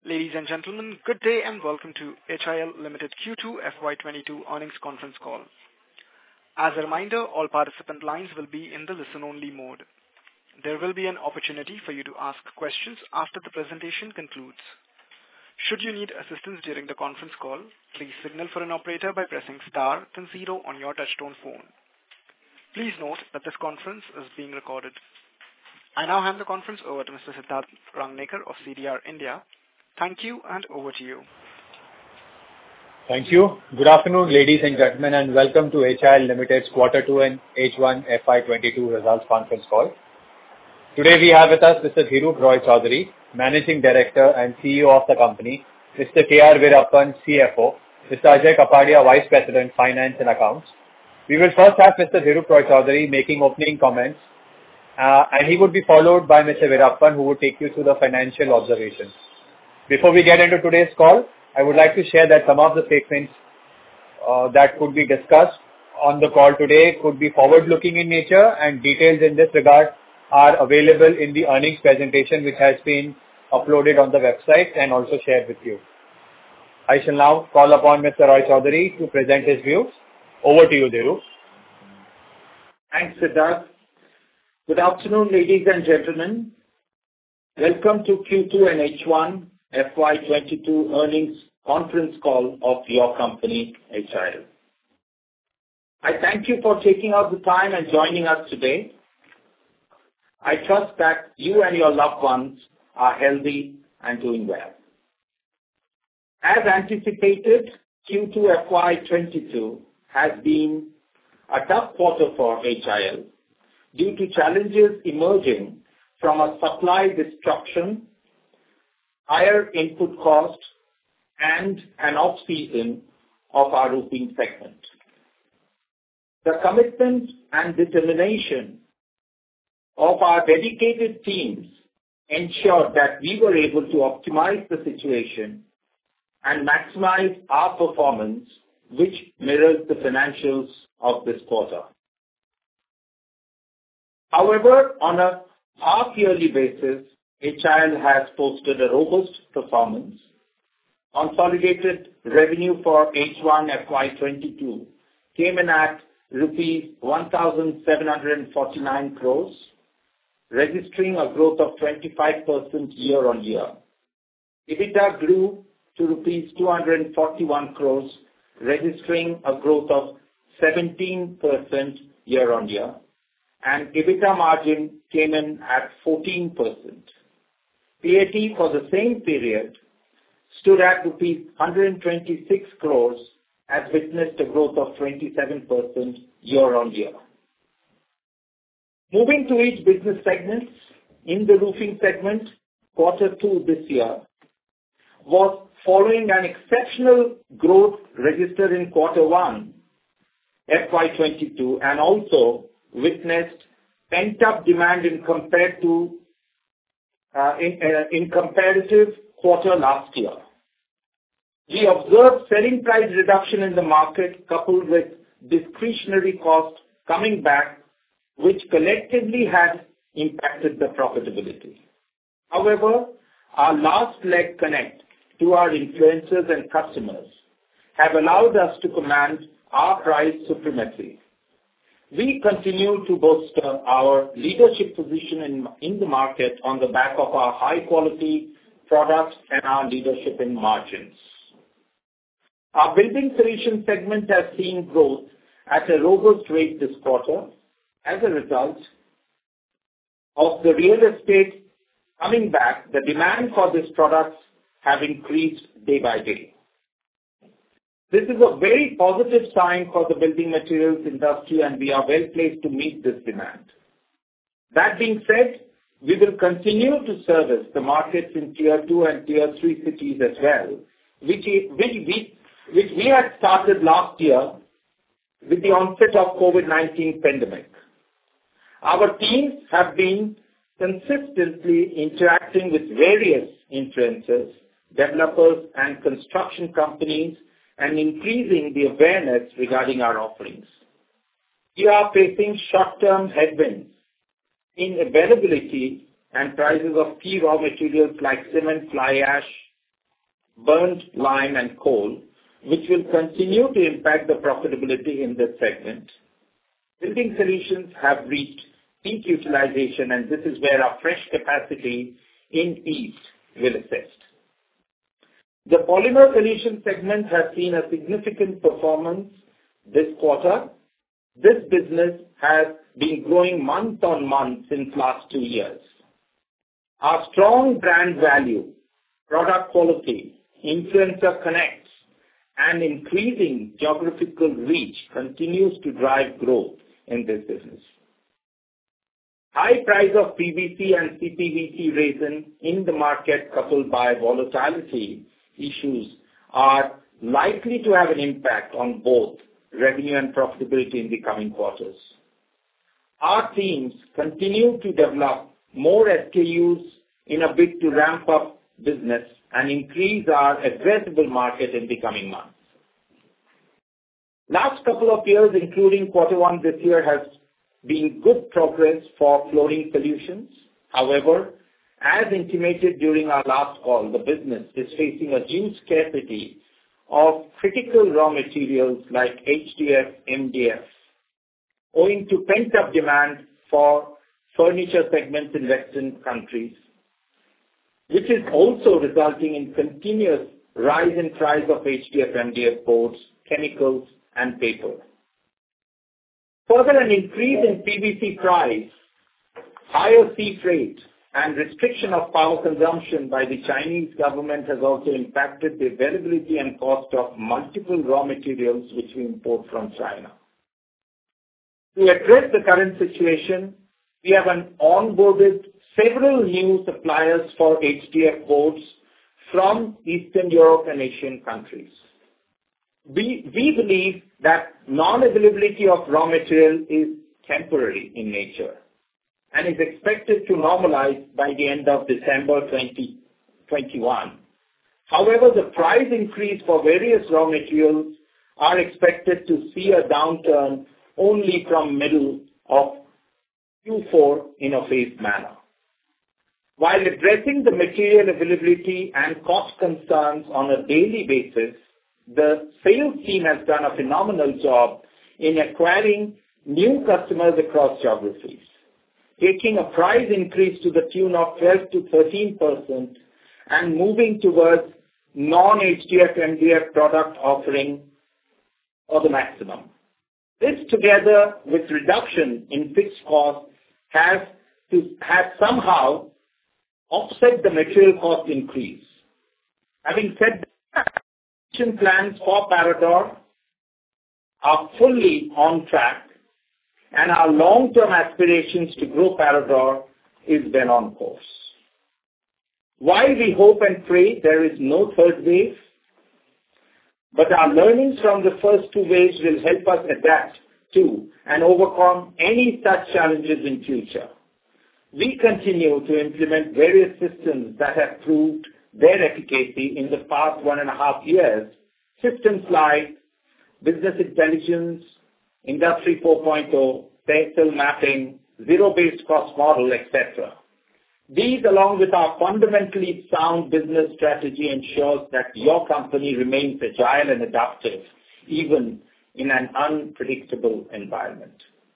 Ladies and gentlemen, good day and welcome to HIL Limited Q2 FY22 earnings conference call. As a reminder, all participant lines will be in the listen-only mode. There will be an opportunity for you to ask questions after the presentation concludes. Should you need assistance during the conference call, please signal for an operator by pressing star then 0 on your touchtone phone. Please note that this conference is being recorded. I now hand the conference over to Mr. Siddharth Rangnekar of CDR India. Thank you, and over to you. Thank you. Good afternoon, ladies and gentlemen, and welcome to HIL Limited's Q2 and H1 FY22 results conference call. Today we have with us Mr. Dhirup Roy Choudhary, Managing Director and CEO of the company, Mr. K.R. Veerappan, CFO, Mr. Ajay Kapadia, Vice President, Finance and Accounts. We will first have Mr. Dhirup Roy Choudhary making opening comments, and he would be followed by Mr. Veerappan, who will take you through the financial observations. Before we get into today's call, I would like to share that some of the statements that could be discussed on the call today could be forward-looking in nature, and details in this regard are available in the earnings presentation which has been uploaded on the website and also shared with you. I shall now call upon Mr. Roy Choudhary to present his views. Over to you, Dhirup. Thanks, Siddharth. Good afternoon, ladies and gentlemen. Welcome to Q2 and H1 FY22 earnings conference call of your company, HIL. I thank you for taking out the time and joining us today. I trust that you and your loved ones are healthy and doing well. As anticipated, Q2 FY22 has been a tough quarter for HIL due to challenges emerging from a supply disruption, higher input cost, and an off-season of our roofing segment. The commitment and determination of our dedicated teams ensured that we were able to optimize the situation and maximize our performance, which mirrors the financials of this quarter. However, on a half-yearly basis, HIL has posted a robust performance. Consolidated revenue for H1 FY22 came in at rupees 1,749 crores, registering a growth of 25% year-on-year. EBITDA grew to rupees 241 crores, registering a growth of 17% year-on-year, and EBITDA margin came in at 14%. PAT for the same period stood at rupees 126 crores, as witnessed a growth of 27% year-on-year. Moving to each business segment, in the roofing segment, Q2 this year was following an exceptional growth registered in Q1 FY22 and also witnessed pent-up demand in comparative quarter last year. We observed selling price reduction in the market coupled with discretionary cost coming back, which collectively had impacted the profitability. However, our last leg connect to our influencers and customers have allowed us to command our price supremacy. We continue to bolster our leadership position in the market on the back of our high-quality products and our leadership in margins. Our building solution segment has seen growth at a robust rate this quarter as a result of the real estate coming back. The demand for these products have increased day by day. This is a very positive sign for the building materials industry, and we are well placed to meet this demand. That being said, we will continue to service the markets in Tier 2 and Tier 3 cities as well, which we had started last year with the onset of COVID-19 pandemic. Our teams have been consistently interacting with various influencers, developers, and construction companies and increasing the awareness regarding our offerings. We are facing short-term headwinds in availability and prices of key raw materials like cement, fly ash, burnt lime and coal, which will continue to impact the profitability in this segment. Building Solutions have reached peak utilization, and this is where our fresh capacity in East will assist. The Polymer Solutions segment has seen a significant performance this quarter. This business has been growing month on month since last 2 years. Our strong brand value, product quality, influencer connects, and increasing geographical reach continues to drive growth in this business. High price of PVC and CPVC resin in the market, coupled by volatility issues, are likely to have an impact on both revenue and profitability in the coming quarters. Our teams continue to develop more SKUs in a bid to ramp up business and increase our addressable market in the coming months. Last couple of years, including Q1 this year, has been good progress for Fluorine Solutions. However, as intimated during our last call, the business is facing a huge scarcity of critical raw materials like HDF, MDF, owing to pent-up demand for furniture segments in Western countries, which is also resulting in continuous rise in price of HDF, MDF boards, chemicals, and paper. Further, an increase in PVC price, higher sea freight, and restriction of power consumption by the Chinese government has also impacted the availability and cost of multiple raw materials which we import from China. To address the current situation, we have onboarded several new suppliers for HDF boards from Eastern Europe and Asian countries. We believe that non-availability of raw material is temporary in nature and is expected to normalize by the end of December 2021. However, the price increase for various raw materials are expected to see a downturn only from middle of Q4 in a phased manner. While addressing the material availability and cost concerns on a daily basis, the sales team has done a phenomenal job in acquiring new customers across geographies, taking a price increase to the tune of 12 to 13% and moving towards non-HDF MDF product offering for the maximum. This, together with reduction in fixed costs, has somehow offset the material cost increase. Having said that, action plans for Parador are fully on track, and our long-term aspirations to grow Parador is then on course. While we hope and pray there is no third wave, but our learnings from the first 2 waves will help us adapt to and overcome any such challenges in future. We continue to implement various systems that have proved their efficacy in the past 1.5 years, systems like business intelligence, Industry 4.0, spatial mapping, zero-based cost model, etc. These, along with our fundamentally sound business strategy, ensures that your company remains agile and adaptive, even in an unpredictable environment.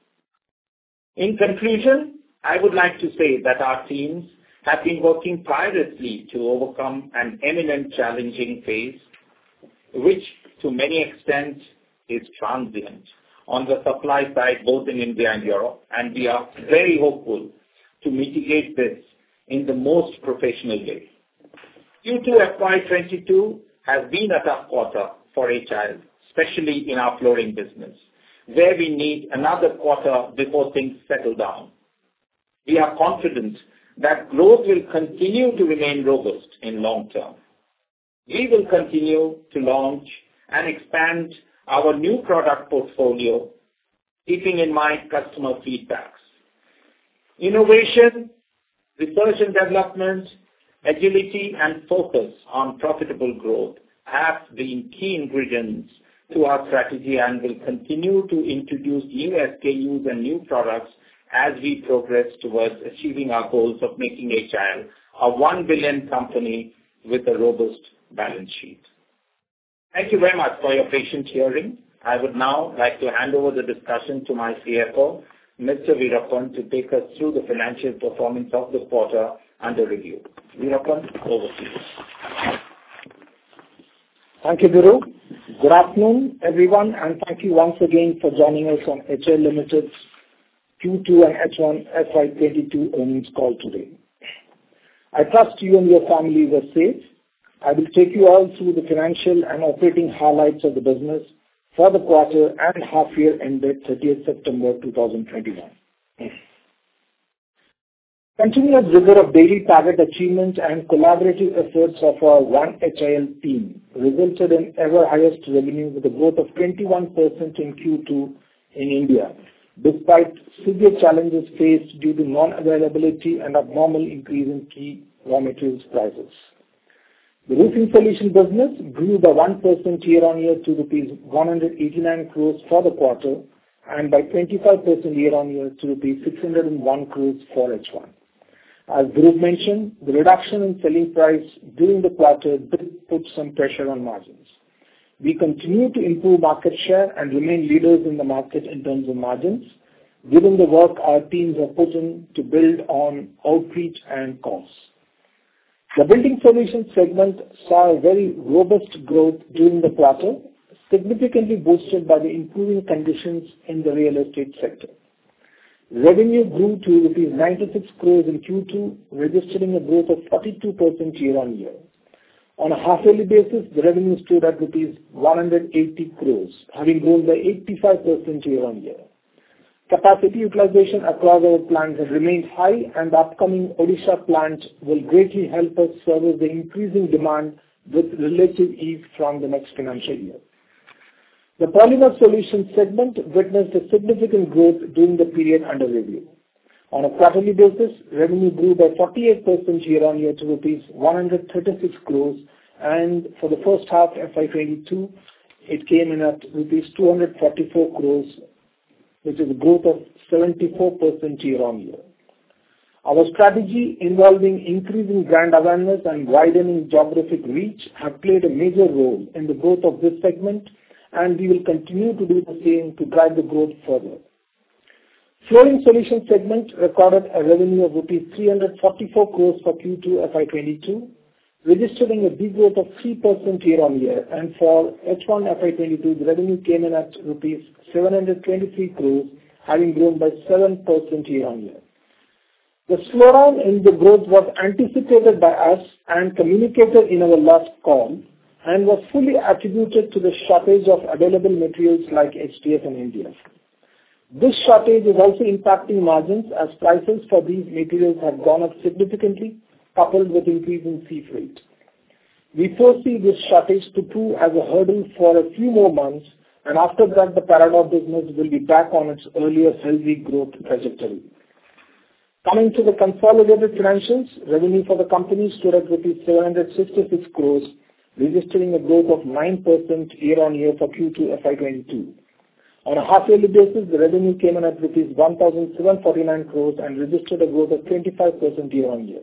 In conclusion, I would like to say that our teams have been working tirelessly to overcome an imminent challenging phase, which to many extents is transient on the supply side, both in India and Europe, and we are very hopeful to mitigate this in the most professional way. Q2 FY22 has been a tough quarter for HIL, especially in our flooring business, where we need another quarter before things settle down. We are confident that growth will continue to remain robust in long term. We will continue to launch and expand our new product portfolio, keeping in mind customer feedbacks. Innovation, research and development, agility, and focus on profitable growth have been key ingredients to our strategy and will continue to introduce new SKUs and new products as we progress towards achieving our goals of making HIL a 1 billion company with a robust balance sheet. Thank you very much for your patient hearing. I would now like to hand over the discussion to my CFO, Mr. Veerappan, to take us through the financial performance of the quarter under review. Veerappan, over to you. Thank you, Guru. Good afternoon, everyone, and thank you once again for joining us on HIL Limited's Q2 and H1 FY22 earnings call today. I trust you and your families are safe. I will take you all through the financial and operating highlights of the business for the quarter and half year ended 30th September 2021. Continuous rigor of daily target achievement and collaborative efforts of our One HIL team resulted in ever highest revenue with a growth of 21% in Q2 in India, despite severe challenges faced due to non-availability and abnormal increase in key raw materials prices. The roofing solution business grew by 1% year-on-year to rupees 189 crores for the quarter and by 25% year-on-year to rupees 601 crores for H1. As Guru mentioned, the reduction in selling price during the quarter did put some pressure on margins. We continue to improve market share and remain leaders in the market in terms of margins, given the work our teams have put in to build on outreach and costs. The building solutions segment saw a very robust growth during the quarter, significantly boosted by the improving conditions in the real estate sector. Revenue grew to rupees 96 crores in Q2, registering a growth of 42% year-on-year. On a half-yearly basis, the revenue stood at rupees 180 crores, having grown by 85% year-on-year. Capacity utilization across our plants has remained high, and the upcoming Odisha plant will greatly help us service the increasing demand with relative ease from the next financial year. The polymer solutions segment witnessed a significant growth during the period under review. On a quarterly basis, revenue grew by 48% year-on-year to rupees 136 crores, and for the first half FY22, it came in at rupees 244 crores, which is a growth of 74% year-on-year. Our strategy involving increasing brand awareness and widening geographic reach have played a major role in the growth of this segment, and we will continue to do the same to drive the growth further. Flooring Solutions segment recorded a revenue of rupees 344 crores for Q2 FY22, registering a degrowth of 3% year-on-year, and for H1 FY22, the revenue came in at rupees 723 crores, having grown by 7% year-on-year. The slowdown in the growth was anticipated by us and communicated in our last call, and was fully attributed to the shortage of available materials like HDF and MDF. This shortage is also impacting margins as prices for these materials have gone up significantly, coupled with increase in sea freight. We foresee this shortage to prove as a hurdle for a few more months, and after that the Parador business will be back on its earlier healthy growth trajectory. Coming to the consolidated financials, revenue for the company stood at rupees 766 crores, registering a growth of 9% year-on-year for Q2 FY22. On a half-yearly basis, the revenue came in at rupees 1,749 crores and registered a growth of 25% year-on-year.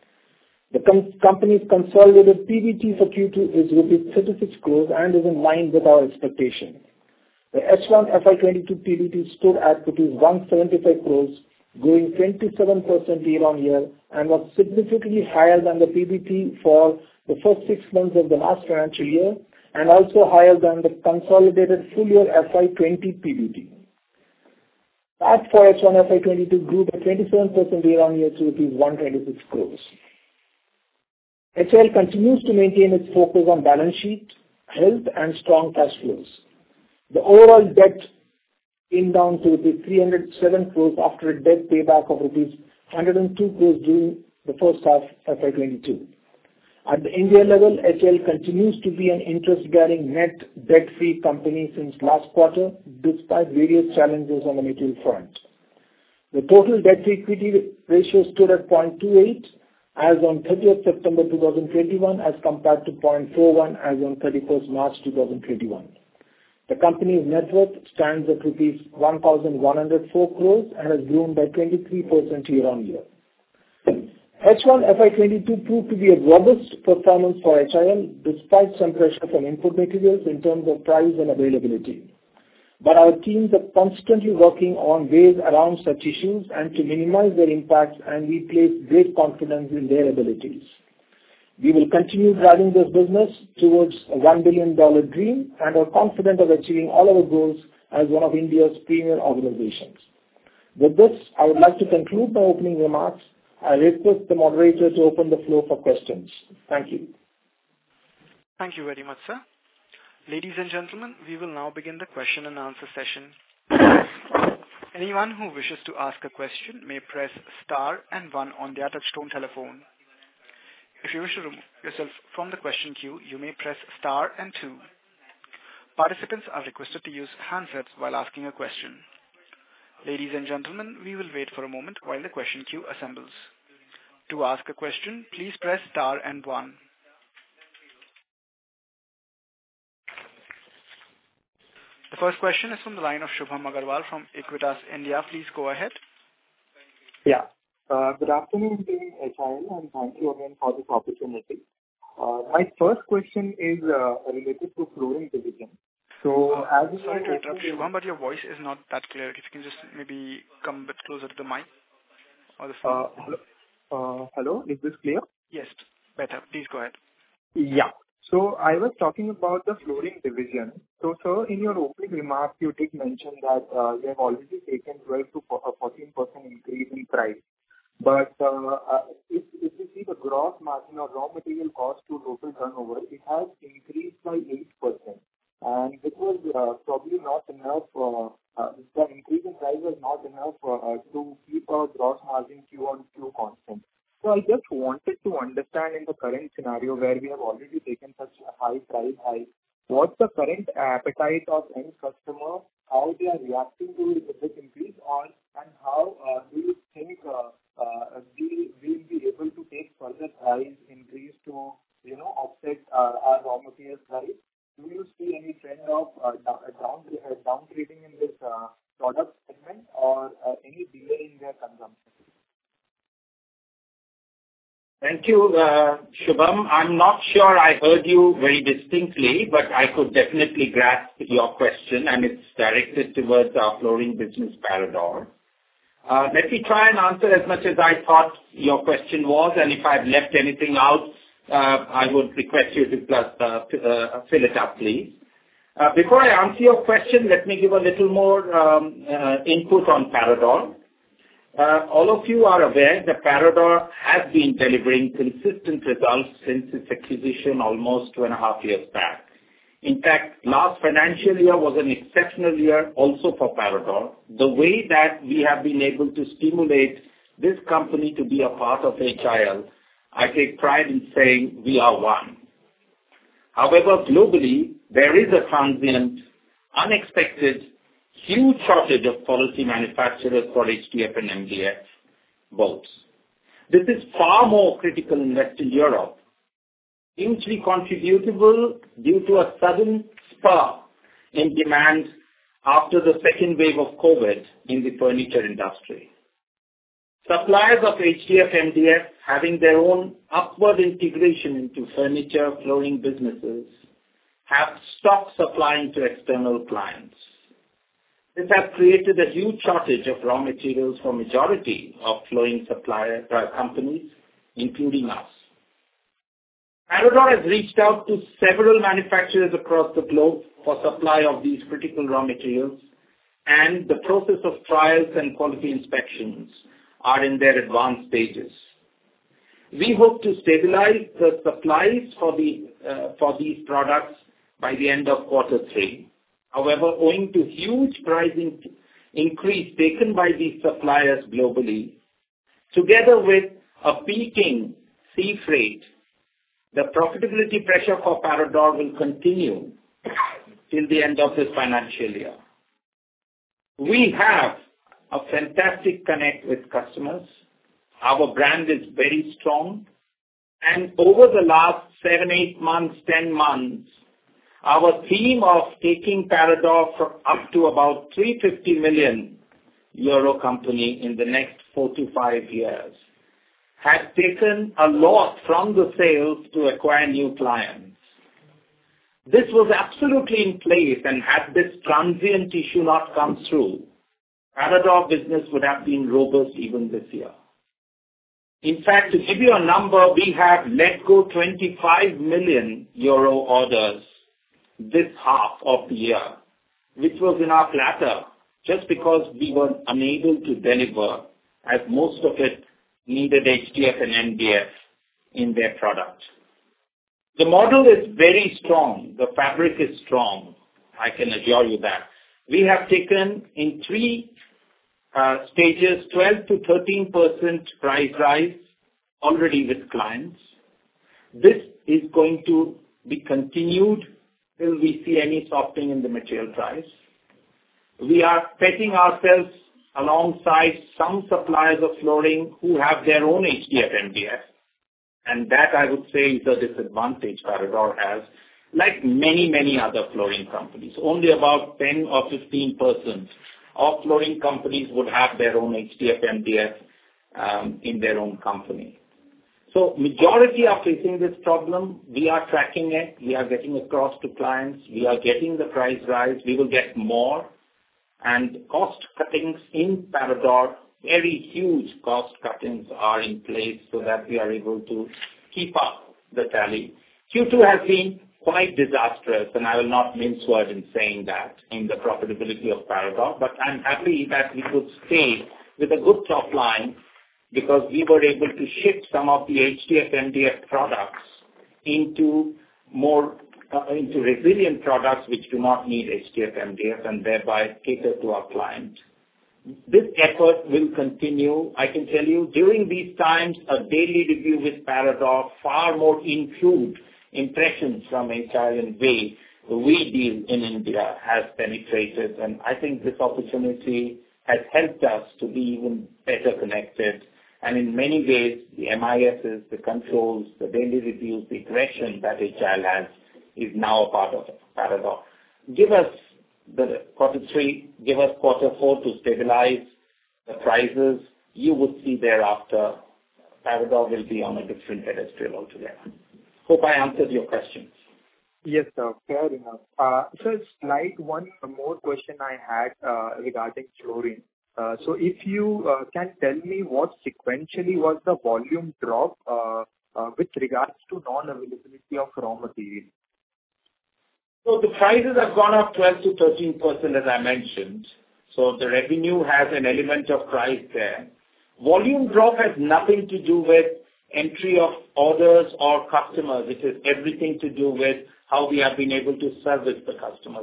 The company's consolidated PBT for Q2 is rupees 36 crores and is in line with our expectation. The H1 FY22 PBT stood at rupees 175 crores, growing 27% year-on-year, and was significantly higher than the PBT for the first 6 months of the last financial year, and also higher than the consolidated full year FY20 PBT. PAT for H1 FY22 grew by 27% year-on-year to rupees 126 crores. HIL continues to maintain its focus on balance sheet, health and strong cash flows. The overall debt came down to rupees 307 crores after a debt payback of rupees 102 crores during the first half FY22. At the India level, HIL continues to be an interest-bearing net debt-free company since last quarter, despite various challenges on the material front. The total debt-to-equity ratio stood at 0.28 as on 30th September 2021 as compared to 0.41 as on 31st March 2021. The company's net worth stands at rupees 1,104 crores and has grown by 23% year-on-year. H1 FY22 proved to be a robust performance for HIL despite some pressure from input materials in terms of price and availability. But our teams are constantly working on ways around such issues and to minimize their impacts, and we place great confidence in their abilities. We will continue driving this business towards a $1 billion dream and are confident of achieving all our goals as one of India's premier organizations. With this, I would like to conclude my opening remarks. I request the moderator to open the floor for questions. Thank you. Thank you very much, sir. Ladies and gentlemen, we will now begin the question and answer session. Anyone who wishes to ask a question may press star and 1 on their touchtone telephone. If you wish to remove yourself from the question queue, you may press star and 2. Participants are requested to use handsets while asking a question. Ladies and gentlemen, we will wait for a moment while the question queue assembles. To ask a question, please press star and 1. The first question is from the line of Shubham Agarwal from Equitas India. Please go ahead. Yeah. Good afternoon, team HIL, and thank you again for this opportunity. My first question is related to flooring division. So, sorry to interrupt, Shubham, but your voice is not that clear. If you can just maybe come a bit closer to the mic or the phone. Hello, is this clear? Yes, better. Please go ahead. Yeah. So I was talking about the flooring division. So, sir, in your opening remarks, you did mention that you have already taken 12 to 14% increase in price. But if you see the gross margin or raw material cost to total turnover, it has increased by 8%. And it was probably not enough, the increase in price was not enough to keep our gross margin Q on Q constant. So I just wanted to understand in the current scenario where we have already taken such a high price hike, what's the current appetite of end customer, how they are reacting to this increase, and how do you think we will be able to take further price increase to offset our raw material price? Do you see any trend of down trading in this product segment or any delay in their consumption? Thank you, Shubham. I'm not sure I heard you very distinctly, but I could definitely grasp your question, and it's directed towards our flooring business, Parador. Let me try and answer as much as I thought your question was, and if I've left anything out, I would request you to fill it up, please. Before I answer your question, let me give a little more input on Parador. All of you are aware that Parador has been delivering consistent results since its acquisition almost 2.5 years back. In fact, last financial year was an exceptional year also for Parador. The way that we have been able to stimulate this company to be a part of HIL, I take pride in saying we are one. However, globally, there is a transient, unexpected, huge shortage of quality manufacturers for HDF and MDF boats. This is far more critical in Western Europe, hugely contributable due to a sudden spur in demand after the second wave of COVID in the furniture industry. Suppliers of HDF, MDF having their own upward integration into furniture, flooring businesses have stopped supplying to external clients. This has created a huge shortage of raw materials for majority of flooring supplier companies, including us. Parador has reached out to several manufacturers across the globe for supply of these critical raw materials, and the process of trials and quality inspections are in their advanced stages. We hope to stabilize the supplies for these products by the end of Q3. However, owing to huge pricing increase taken by these suppliers globally, together with a peaking sea freight, the profitability pressure for Parador will continue till the end of this financial year. We have a fantastic connect with customers. Our brand is very strong. And over the last 7, 8 months, 10 months, our theme of taking Parador up to about 350 million euro company in the next 4 to 5 years had taken a lot from the sales to acquire new clients. This was absolutely in place, and had this transient issue not come through, Parador business would have been robust even this year. In fact, to give you a number, we have let go 25 million euro orders this half of the year, which was in our platter, just because we were unable to deliver, as most of it needed HDF and MDF in their product. The model is very strong. The fabric is strong. I can assure you that. We have taken in 3 stages 12 to 13% price rise already with clients. This is going to be continued till we see any softening in the material price. We are petting ourselves alongside some suppliers of flooring who have their own HDF MDF, and that I would say is a disadvantage Parador has, like many, many other flooring companies. Only about 10 or 15% of flooring companies would have their own HDF MDF in their own company. So majority are facing this problem. We are tracking it. We are getting across to clients. We are getting the price rise. We will get more. And cost cuttings in Parador, very huge cost cuttings are in place so that we are able to keep up the tally. Q2 has been quite disastrous, and I will not mince words in saying that, in the profitability of Parador, but I'm happy that we could stay with a good top line because we were able to shift some of the HDF MDF products into resilient products which do not need HDF MDF and thereby cater to our client. This effort will continue. I can tell you during these times a daily review with Parador far more improved impressions from HIL and way we deal in India has penetrated, and I think this opportunity has helped us to be even better connected. And in many ways, the MISs, the controls, the daily reviews, the aggression that HIL has is now a part of Parador. Give us the Q3, give us Q4 to stabilize the prices. You would see thereafter Parador will be on a different pedestal altogether. Hope I answered your questions. Yes, sir. Fair enough. So, one more question I had regarding flooring. So, if you can tell me what sequentially was the volume drop with regards to non-availability of raw material? So, the prices have gone up 12 to 13%, as I mentioned. So, the revenue has an element of price there. Volume drop has nothing to do with entry of orders or customers. It has everything to do with how we have been able to service the customers.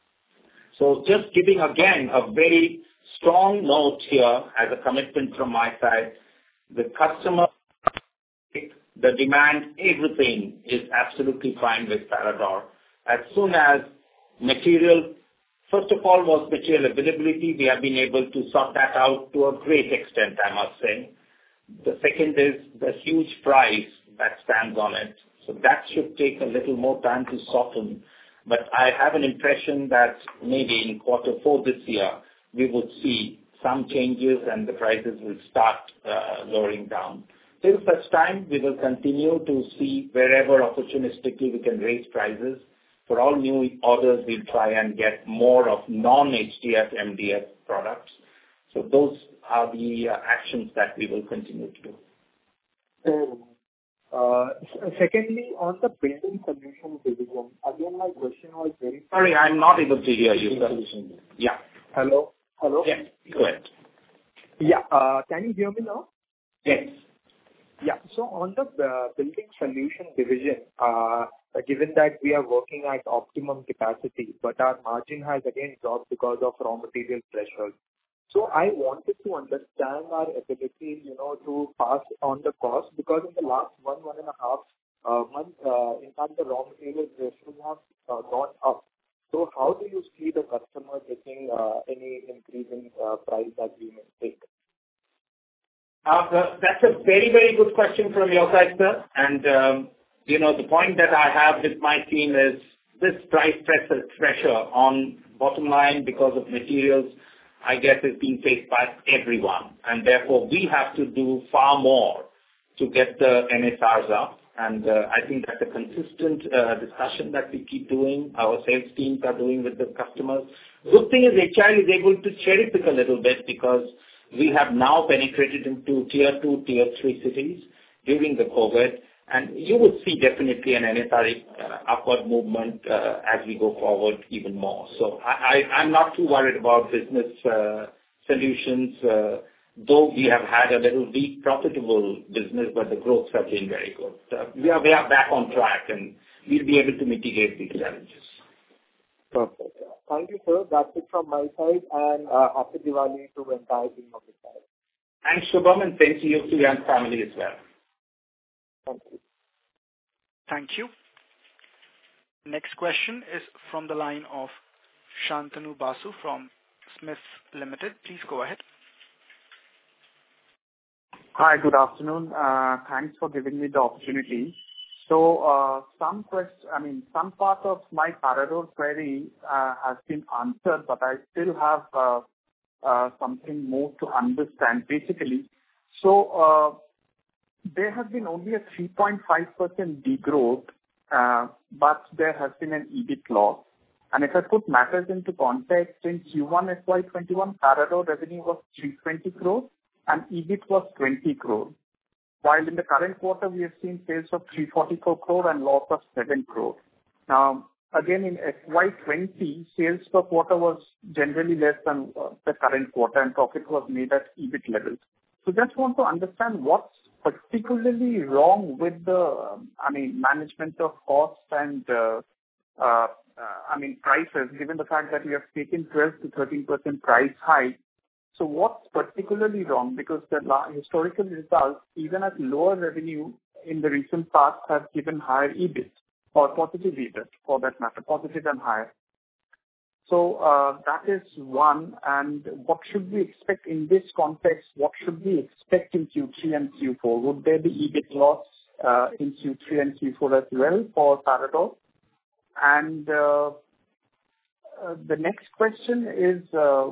So just giving again a very strong note here as a commitment from my side, the customer, the demand, everything is absolutely fine with Parador. As soon as material, first of all was material availability, we have been able to sort that out to a great extent, I must say. The second is the huge price that stands on it. So that should take a little more time to soften. But I have an impression that maybe in Q4 this year, we would see some changes and the prices will start lowering down. Till such time, we will continue to see wherever opportunistically we can raise prices. For all new orders, we'll try and get more of non-HDF MDF products. So those are the actions that we will continue to do. Secondly, on the building solution division, again, my question was very... Sorry, I'm not able to hear you, sir. Yeah. Hello? Yes, go ahead. Yeah, can you hear me now? Yes. Yeah, so on the building solution division, given that we are working at optimum capacity, but our margin has again dropped because of raw material pressures. So I wanted to understand our ability, to pass on the cost, because in the last one and a half months, in fact, the raw material prices have gone up. So how do you see the customer taking any increase in price that we may take? That's a very, very good question from your side, sir. And, the point that I have with my team is this price pressure on bottom line because of materials, I guess, is being faced by everyone. And therefore, we have to do far more to get the NSRs up. And I think that's a consistent discussion that we keep doing. Our sales teams are doing with the customers. Good thing is HIL is able to cherry pick a little bit because we have now penetrated into tier 2, tier 3 cities during the COVID. And you would see definitely an NSR upward movement as we go forward even more. So I'm not too worried about business solutions, though we have had a little weak profitable business, but the growths have been very good. We are back on track, and we'll be able to mitigate these challenges. Perfect. Thank you, sir. That's it from my side, and happy Diwali to the entire team of the side. Thanks, Shubham, and thanks to you and family as well. Thank you. Thank you. Next question is from the line of Shantanu Basu from Smiths Limited. Please go ahead. Hi, good afternoon. Thanks for giving me the opportunity. So, some part of my Parador query has been answered, but I still have something more to understand. Basically, so there has been only a 3.5% degrowth, but there has been an EBIT loss. And if I put matters into context, in Q1 FY21, Parador revenue was 320 crores and EBIT was 20 crores. While in the current quarter, we have seen sales of 344 crore and loss of 7 crore. Now, again, in FY20, sales per quarter was generally less than the current quarter, and profit was made at EBIT levels. So just want to understand what's particularly wrong with the, management of costs and, prices, given the fact that we have taken 12 to 13% price hike. So what's particularly wrong? Because the historical results, even at lower revenue in the recent past, have given higher EBIT or positive EBIT for that matter, positive and higher. So that is one. And what should we expect in this context? What should we expect in Q3 and Q4? Would there be EBIT loss in Q3 and Q4 as well for Parador? And the next question is,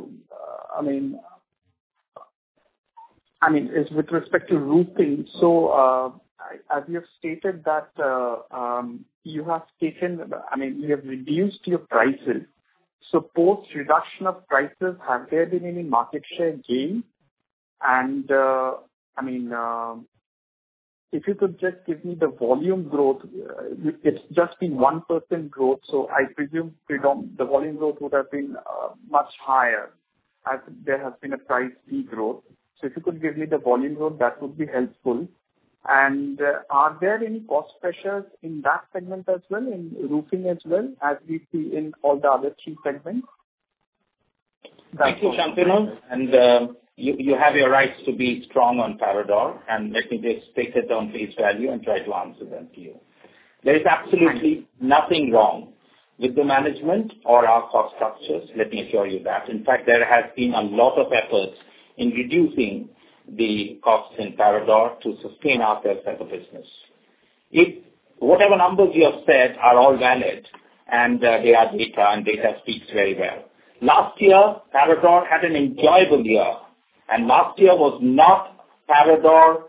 is with respect to roofing. So, as you have stated that you have reduced your prices. So, post reduction of prices, have there been any market share gain? And if you could just give me the volume growth, it's just been 1% growth. So, I presume the volume growth would have been much higher as there has been a price degrowth. So if you could give me the volume growth, that would be helpful. And are there any cost pressures in that segment as well, in roofing as well, as we see in all the other three segments? Thank you, Shantanu. And you have your rights to be strong on Parador, and let me just take it on face value and try to answer them to you. There is absolutely nothing wrong with the management or our cost structures. Let me assure you that. In fact, there has been a lot of efforts in reducing the costs in Parador to sustain ourselves as a business. If whatever numbers you have said are all valid, and they are data, and data speaks very well. Last year, Parador had an enjoyable year, and last year was not Parador,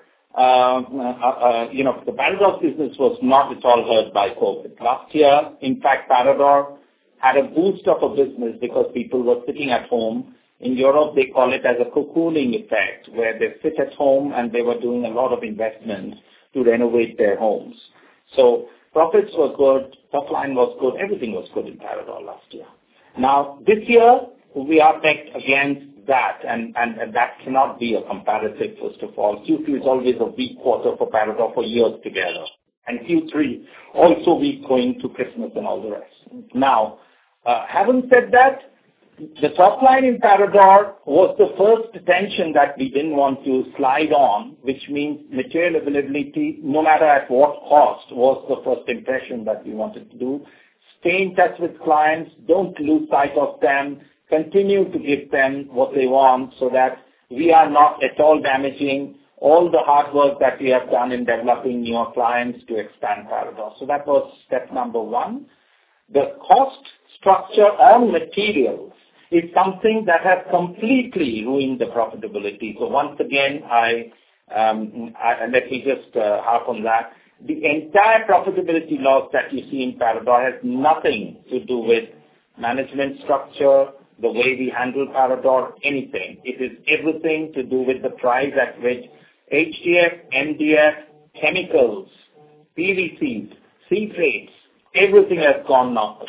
the Parador business was not at all hurt by COVID. Last year, in fact, Parador had a boost of a business because people were sitting at home. In Europe, they call it as a cocooning effect, where they sit at home and they were doing a lot of investments to renovate their homes. So profits were good, top line was good, everything was good in Parador last year. Now, this year, we are backed against that, and that cannot be a comparative, first of all. Q2 is always a weak quarter for Parador for years together, and Q3 also weak going to Christmas and all the rest. Now, having said that, the top line in Parador was the first tension that we didn't want to slide on, which means material availability, no matter at what cost, was the first impression that we wanted to do. Stay in touch with clients, don't lose sight of them, continue to give them what they want so that we are not at all damaging all the hard work that we have done in developing new clients to expand Parador. So that was step number one. The cost structure on materials is something that has completely ruined the profitability. So once again, I Let me just harp on that. The entire profitability loss that you see in Parador has nothing to do with management structure, the way we handle Parador, anything. It is everything to do with the price at which HDF, MDF, chemicals, PVCs, sea freights, everything has gone north.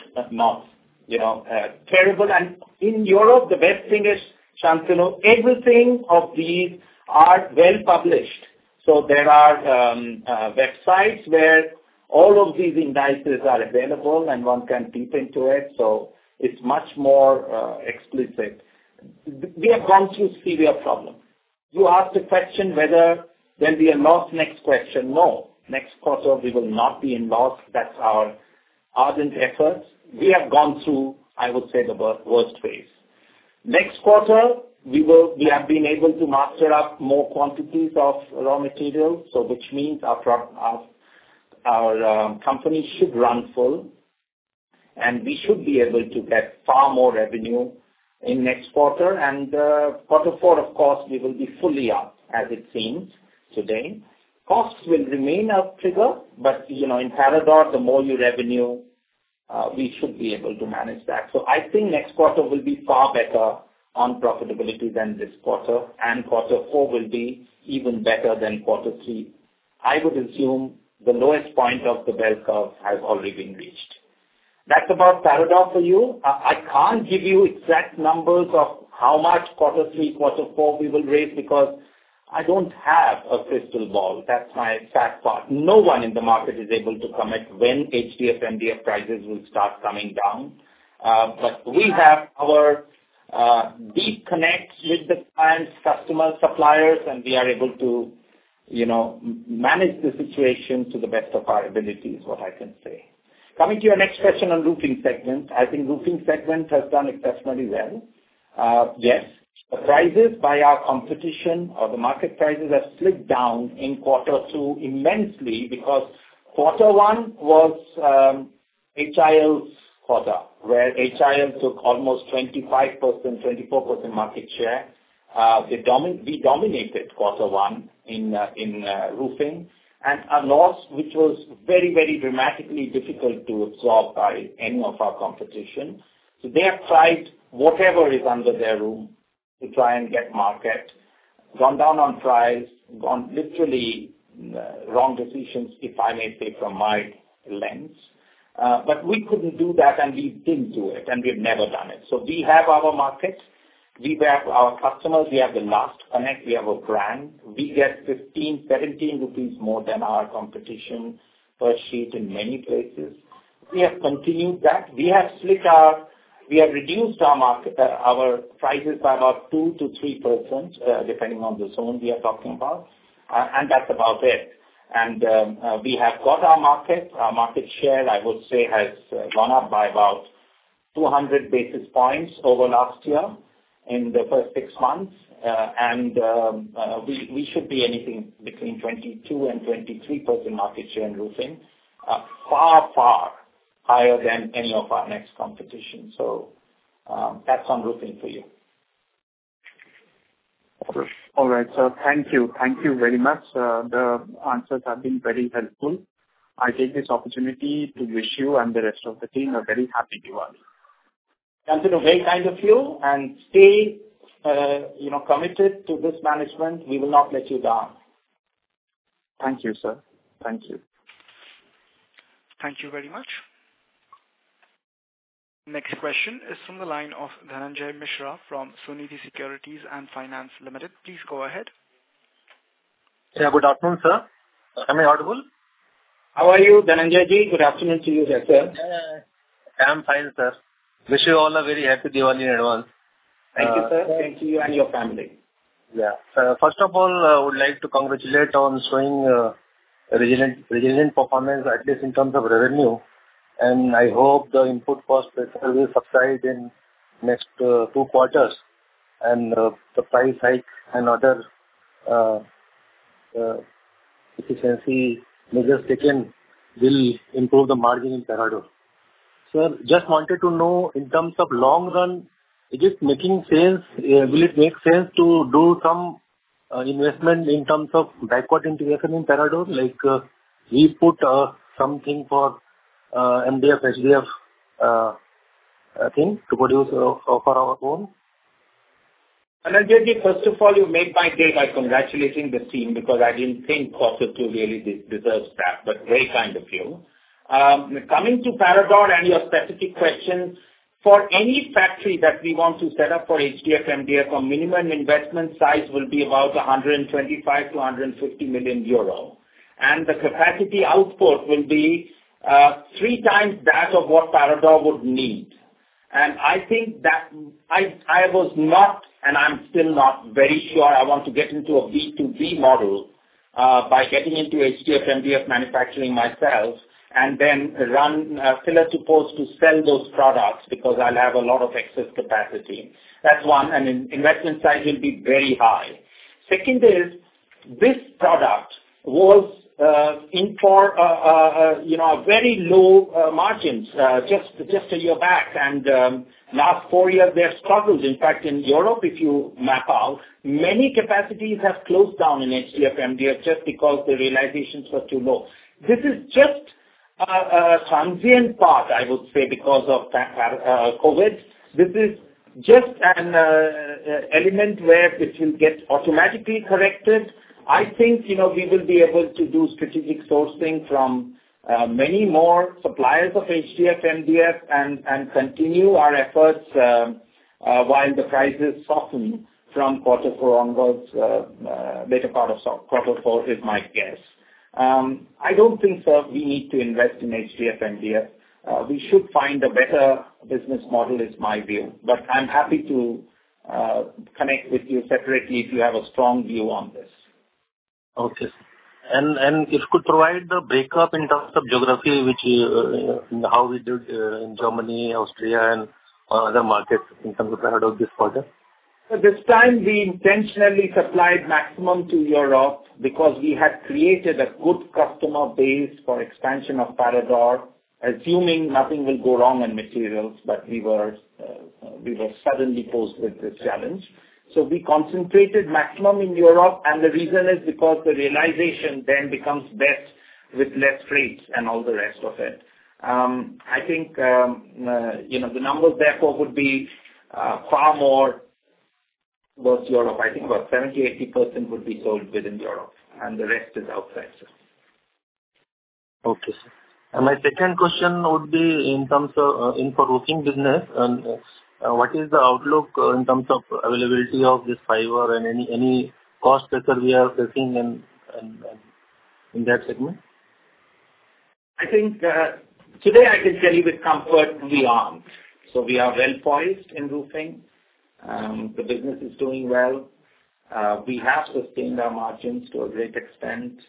Terrible. And in Europe, the best thing is, Shantanu, everything of these are well published. So there are websites where all of these indices are available and one can peep into it. So it's much more explicit. We have gone through severe problem. You asked a question whether there'll be a loss. Next question, no. Next quarter we will not be in loss. That's our ardent efforts. We have gone through, I would say, the worst phase. Next quarter, we have been able to master up more quantities of raw materials, so which means our company should run full, and we should be able to get far more revenue in next quarter. And quarter 4, of course, we will be fully up, as it seems today. Costs will remain a trigger, but in Parador, the more you revenue, we should be able to manage that. So I think next quarter will be far better on profitability than this quarter, and quarter 4 will be even better than quarter 3. I would assume the lowest point of the bell curve has already been reached. That's about Parador for you. I can't give you exact numbers of how much quarter 3, quarter 4 we will raise, because I don't have a crystal ball. That's my sad part. No one in the market is able to commit when HDF, MDF prices will start coming down. But we have our deep connects with the clients, customers, suppliers, and we are able to, manage the situation to the best of our ability is what I can say. Coming to your next question on roofing segment, I think roofing segment has done exceptionally well. Yes, the prices by our competition or the market prices have slipped down in quarter 2 immensely, because quarter 1 was HIL's quarter, where HIL took almost 25%, 24% market share. We dominated quarter 1 in roofing, and a loss which was very, very dramatically difficult to absorb by any of our competition. So they have tried whatever is under their room to try and get market, gone down on price, gone literally wrong decisions, if I may say, from my lens. But we couldn't do that, and we didn't do it, and we've never done it. So we have our market, we have our customers, we have the last connect, we have a brand. We get 15, 17 rupees more than our competition per sheet in many places. We have continued that. We have reduced our prices by about 2 to 3%, depending on the zone we are talking about, and that's about it. And we have got our market. Our market share, I would say, has gone up by about 200 basis points over last year in the first 6 months, and we should be anything between 22 and 23% market share in roofing, far, far higher than any of our next competition. So that's on roofing for you. All right, sir. Thank you. Thank you very much. The answers have been very helpful. I take this opportunity to wish you and the rest of the team a very happy Diwali. Shantanu, very kind of you, and stay, committed to this management. We will not let you down. Thank you, sir. Thank you. Thank you very much. Next question is from the line of Dhananjay Mishra from Sunidhi Securities and Finance Limited. Please go ahead. Yeah, good afternoon, sir. Am I audible? How are you, Dhananjay ji? Good afternoon to you, sir. I'm fine, sir. Wish you all a very happy Diwali in advance. Thank you, sir. Thank you and your family. Yeah. First of all, I would like to congratulate on showing resilient performance, at least in terms of revenue. And I hope the input cost pressure will subside in next 2 quarters, and the price hike and other efficiency measures taken will improve the margin in Parador. Sir, just wanted to know, in terms of long run, is it making sense? Will it make sense to do some investment in terms of backward integration in Parador? Like, we put something for MDF, HDF thing to produce for our own? Anandji, first of all, you made my day by congratulating the team because I didn't think quarter two really deserves that, but very kind of you. Coming to Parador and your specific question, for any factory that we want to set up for HDF, MDF, our minimum investment size will be about 125 to 150 million euro. And the capacity output will be 3 times that of what Parador would need. And I think that I was not, and I'm still not very sure I want to get into a B2B model by getting into HDF, MDF manufacturing myself and then run filler to post to sell those products because I'll have a lot of excess capacity. That's one, and investment size will be very high. Second is, this product was in for very low margins just a year back, and last 4 years they have struggled. In fact, in Europe, if you map out, many capacities have closed down in HDF, MDF just because the realizations were too low. This is just a transient part, I would say, because of COVID. This is just an element where it will get automatically corrected. I think, we will be able to do strategic sourcing from many more suppliers of HDF, MDF and continue our efforts while the prices soften from quarter four onwards, later part of quarter four is my guess. I don't think, sir, we need to invest in HDF, MDF. We should find a better business model is my view, but I'm happy to connect with you separately if you have a strong view on this. Okay. And if you could provide the breakup in terms of geography, which how we did in Germany, Austria, and other markets in terms of Parador this quarter? So this time we intentionally supplied maximum to Europe because we had created a good customer base for expansion of Parador, assuming nothing will go wrong in materials, but we were suddenly posed with this challenge. So we concentrated maximum in Europe, and the reason is because the realization then becomes best with less freights and all the rest of it. I think, the numbers therefore would be far more towards Europe. I think about 70-80% would be sold within Europe, and the rest is outside, sir. Okay, sir. And my second question would be in terms of for roofing business, and what is the outlook in terms of availability of this fiber and any cost pressure we are facing in that segment? I think today I can tell you with comfort we aren't. So we are well poised in roofing. The business is doing well. We have sustained our margins to a great extent.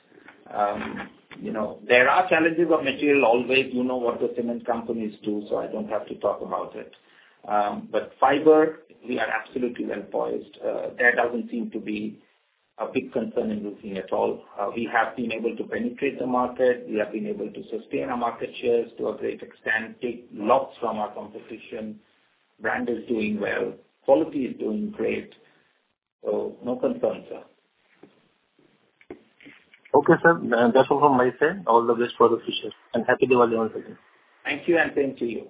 There are challenges of material always. You know what the cement companies do, so I don't have to talk about it. But fiber, we are absolutely well poised. There doesn't seem to be a big concern in roofing at all. We have been able to penetrate the market. We have been able to sustain our market shares to a great extent, take lots from our competition. Brand is doing well. Quality is doing great. So no concern, sir. Okay, sir. That's all from my side. All the best for the future. And happy Diwali once again. Thank you, and same to you.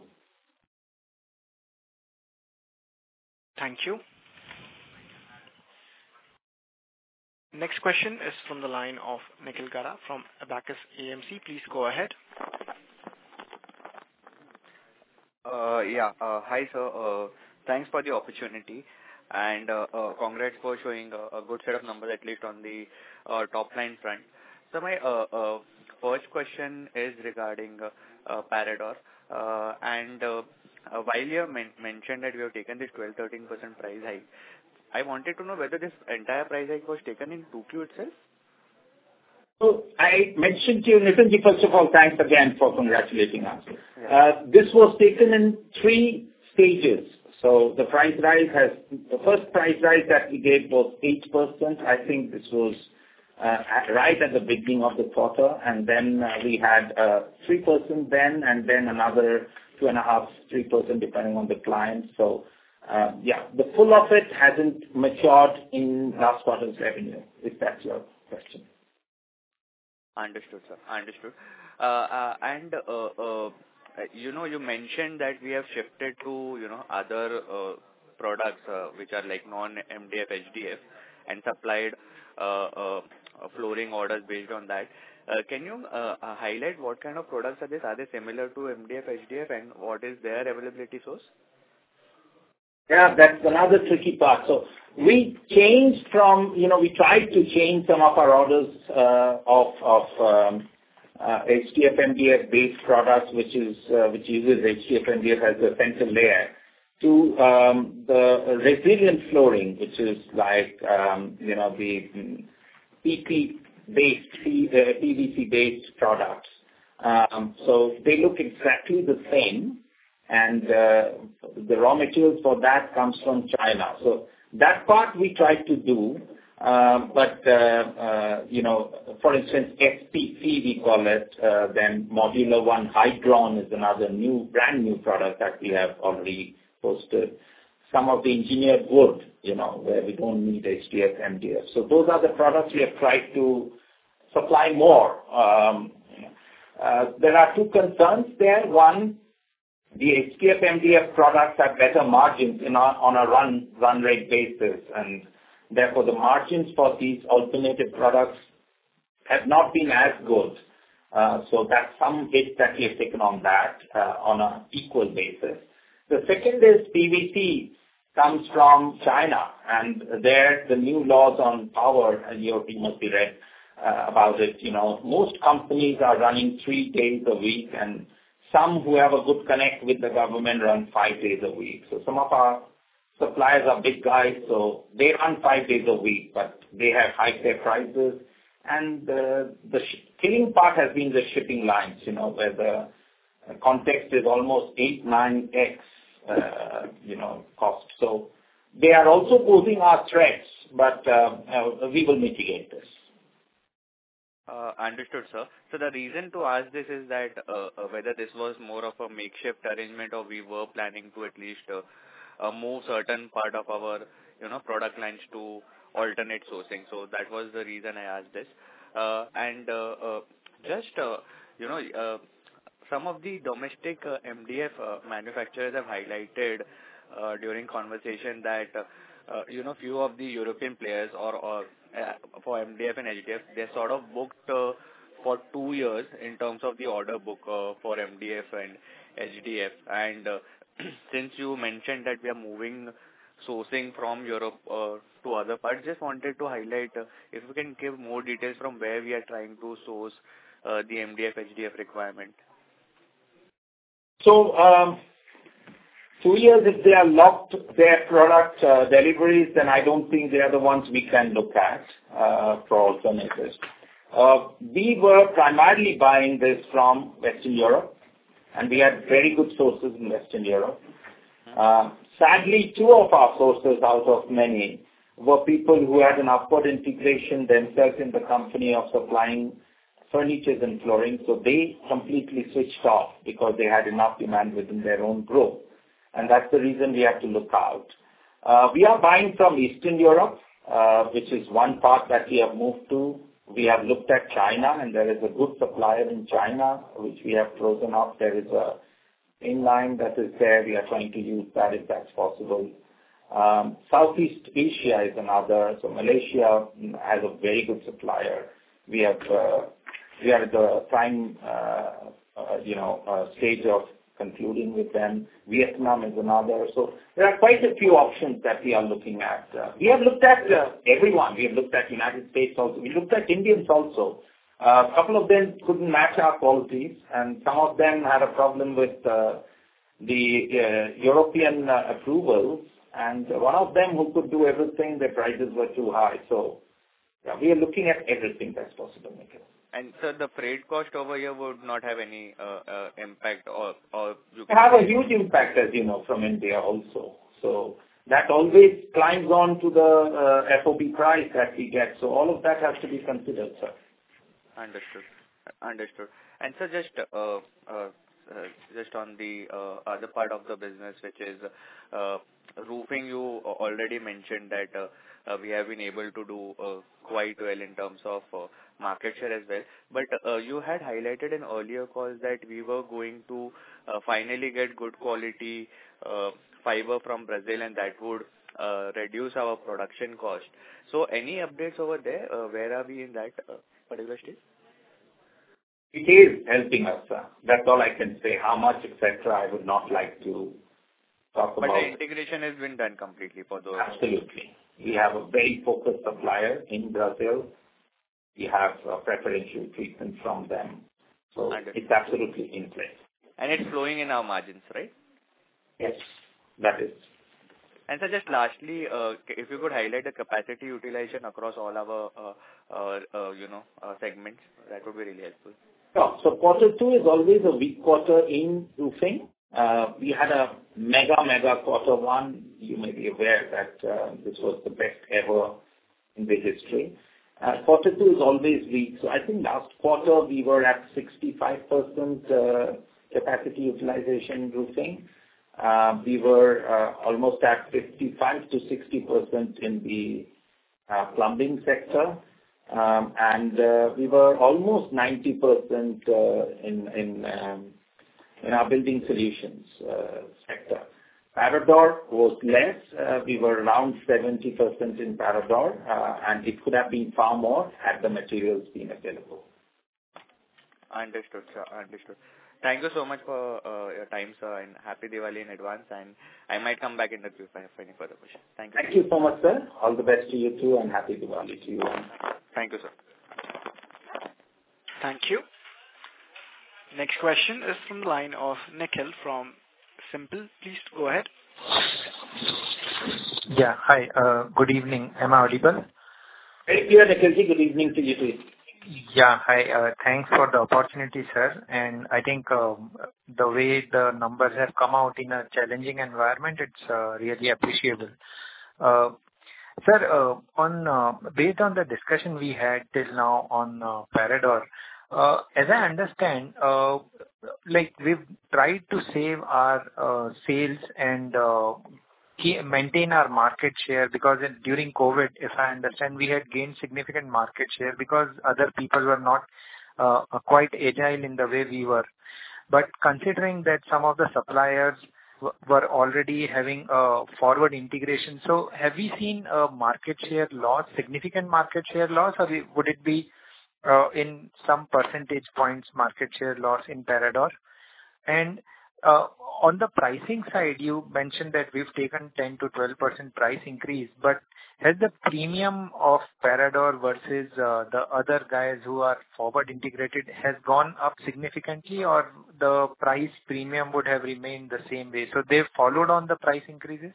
Thank you. Next question is from the line of Nikhil Gada from Abacus AMC. Please go ahead. Hi, sir. Thanks for the opportunity, and congrats for showing a good set of numbers, at least on the top line front. So my first question is regarding Parador, and while you have mentioned that we have taken this 12-13% price hike, I wanted to know whether this entire price hike was taken in 2Q itself? So I mentioned to you, Nitinji, first of all, thanks again for congratulating us. This was taken in 3 stages. So the first price rise that we gave was 8%. I think this was right at the beginning of the quarter, and then we had 3% then, and then another 2.5%, 3% depending on the client. So the full of it hasn't matured in last quarter's revenue, if that's your question. Understood, sir. Understood. You mentioned that we have shifted to, other products which are like non-MDF, HDF, and supplied flooring orders based on that. Can you highlight what kind of products are these? Are they similar to MDF, HDF, and what is their availability source? Yeah, that's another tricky part. So we changed from, we tried to change some of our orders of HDF, MDF based products, which uses HDF, MDF as a center layer, to the resilient flooring, which is like, the PP based, PVC based products. So they look exactly the same, and the raw materials for that comes from China. So that part we tried to do, but for instance, SPC we call it, then Modular One Hydron is another brand new product that we have already posted. Some of the engineered wood, where we don't need HDF, MDF. So those are the products we have tried to supply more. There are two concerns there. One, the HDF, MDF products have better margins on a run rate basis, and therefore the margins for these alternative products have not been as good. So that's some hit that we have taken on that on an equal basis. The second is PVC comes from China, and there the new laws on power, and you must be read about it. Most companies are running 3 days a week, and some who have a good connect with the government run 5 days a week. So some of our suppliers are big guys, so they run 5 days a week, but they have hiked their prices. And the killing part has been the shipping lines, where the context is almost 8-9x, cost. So they are also posing our threats, but we will mitigate this. Understood, sir. So the reason to ask this is that whether this was more of a makeshift arrangement, or we were planning to at least move certain part of our product lines to alternate sourcing. So that was the reason I asked this. Some of the domestic MDF manufacturers have highlighted during conversation that few of the European players or for MDF and HDF, they're sort of booked for 2 years in terms of the order book for MDF and HDF. And since you mentioned that we are moving sourcing from Europe to other parts, just wanted to highlight if we can give more details from where we are trying to source the MDF, HDF requirement. So 2 years, if they are locked their product deliveries, then I don't think they are the ones we can look at for alternatives. We were primarily buying this from Western Europe, and we had very good sources in Western Europe. Sadly, 2 of our sources out of many were people who had an upward integration themselves in the company of supplying furniture and flooring, so they completely switched off because they had enough demand within their own group. And that's the reason we have to look out. We are buying from Eastern Europe, which is one part that we have moved to. We have looked at China, and there is a good supplier in China, which we have frozen up. There is a inline that is there. We are trying to use that if that's possible. Southeast Asia is another. So Malaysia has a very good supplier. We are at the prime, stage of concluding with them. Vietnam is another. So there are quite a few options that we are looking at. We have looked at everyone. We have looked at United States also. We looked at Indians also. A couple of them couldn't match our qualities, and some of them had a problem with the European approvals. And one of them who could do everything, their prices were too high. So we are looking at everything that's possible, Nikhil. And so the freight cost over here would not have any impact, or you can have a huge impact, as you know, from India also. So that always climbs on to the FOB price that we get. So all of that has to be considered, sir. Understood. And so just on the other part of the business, which is roofing, you already mentioned that we have been able to do quite well in terms of market share as well. But you had highlighted in earlier calls that we were going to finally get good quality fiber from Brazil, and that would reduce our production cost. So any updates over there? Where are we in that particular stage? It is helping us, sir. That's all I can say. How much, etc., I would not like to talk about. But the integration has been done completely for those. Absolutely. We have a very focused supplier in Brazil. We have preferential treatment from them. So it's absolutely in place. And it's flowing in our margins, right? Yes, that is. And so just lastly, if you could highlight the capacity utilization across all our, segments, that would be really helpful. So quarter 2 is always a weak quarter in roofing. We had a mega quarter 1. You may be aware that this was the best ever in the history. Quarter 2 is always weak. So I think last quarter we were at 65% capacity utilization in roofing. We were almost at 55 to 60% in the plumbing sector. And we were almost 90% in our building solutions sector. Parador was less. We were around 70% in Parador, and it could have been far more had the materials been available. Understood, sir. Understood. Thank you so much for your time, sir, and happy Diwali in advance. And I might come back in the queue if I have any further questions. Thank you. Thank you so much, sir. All the best to you too, and happy Diwali to you. Thank you, sir. Thank you. Next question is from the line of Nikhil from Simple. Please go ahead. Yeah. Hi. Good evening. Am I audible? Very clear, Nikhilji. Good evening to you too. Yeah. Hi. Thanks for the opportunity, sir. And I think the way the numbers have come out in a challenging environment, it's really appreciable. Sir, based on the discussion we had till now on Parador, as I understand, we've tried to save our sales and maintain our market share because during COVID, if I understand, we had gained significant market share because other people were not quite agile in the way we were. But considering that some of the suppliers were already having a forward integration, so have we seen a market share loss, significant market share loss, or would it be in some percentage points market share loss in Parador? And on the pricing side, you mentioned that we've taken 10 to 12% price increase, but has the premium of Parador versus the other guys who are forward integrated has gone up significantly, or the price premium would have remained the same way? So they've followed on the price increases?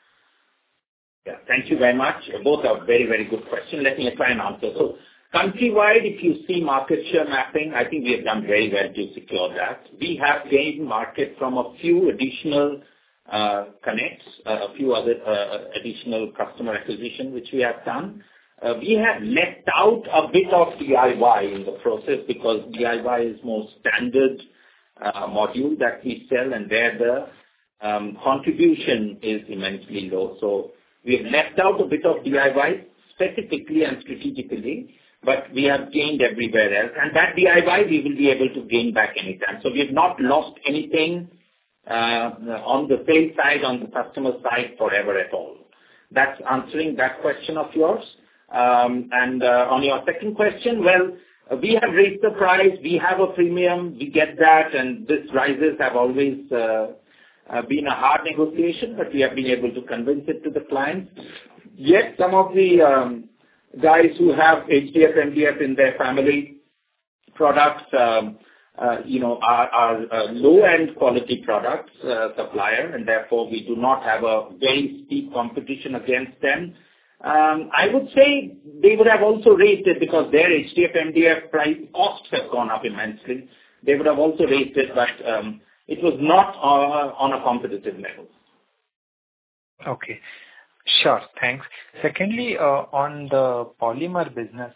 Yeah, thank you very much. Both are very, very good questions. Let me try and answer. So countrywide, if you see market share mapping, I think we have done very well to secure that. We have gained market from a few additional connects, a few other additional customer acquisition, which we have done. We have left out a bit of DIY in the process because DIY is more standard module that we sell, and there the contribution is immensely low. So we have left out a bit of DIY specifically and strategically, but we have gained everywhere else. And that DIY we will be able to gain back anytime. So we have not lost anything on the sales side, on the customer side forever at all. That's answering that question of yours. And on your second question, well, we have raised the price. We have a premium. We get that. And these rises have always been a hard negotiation, but we have been able to convince it to the clients. Yet some of the guys who have HDF, MDF in their family products, are low-end quality products supplier, and therefore we do not have a very steep competition against them. I would say they would have also raised it because their HDF, MDF price costs have gone up immensely. They would have also raised it, but it was not on a competitive level. Okay. Sure. Thanks. Secondly, on the polymer business,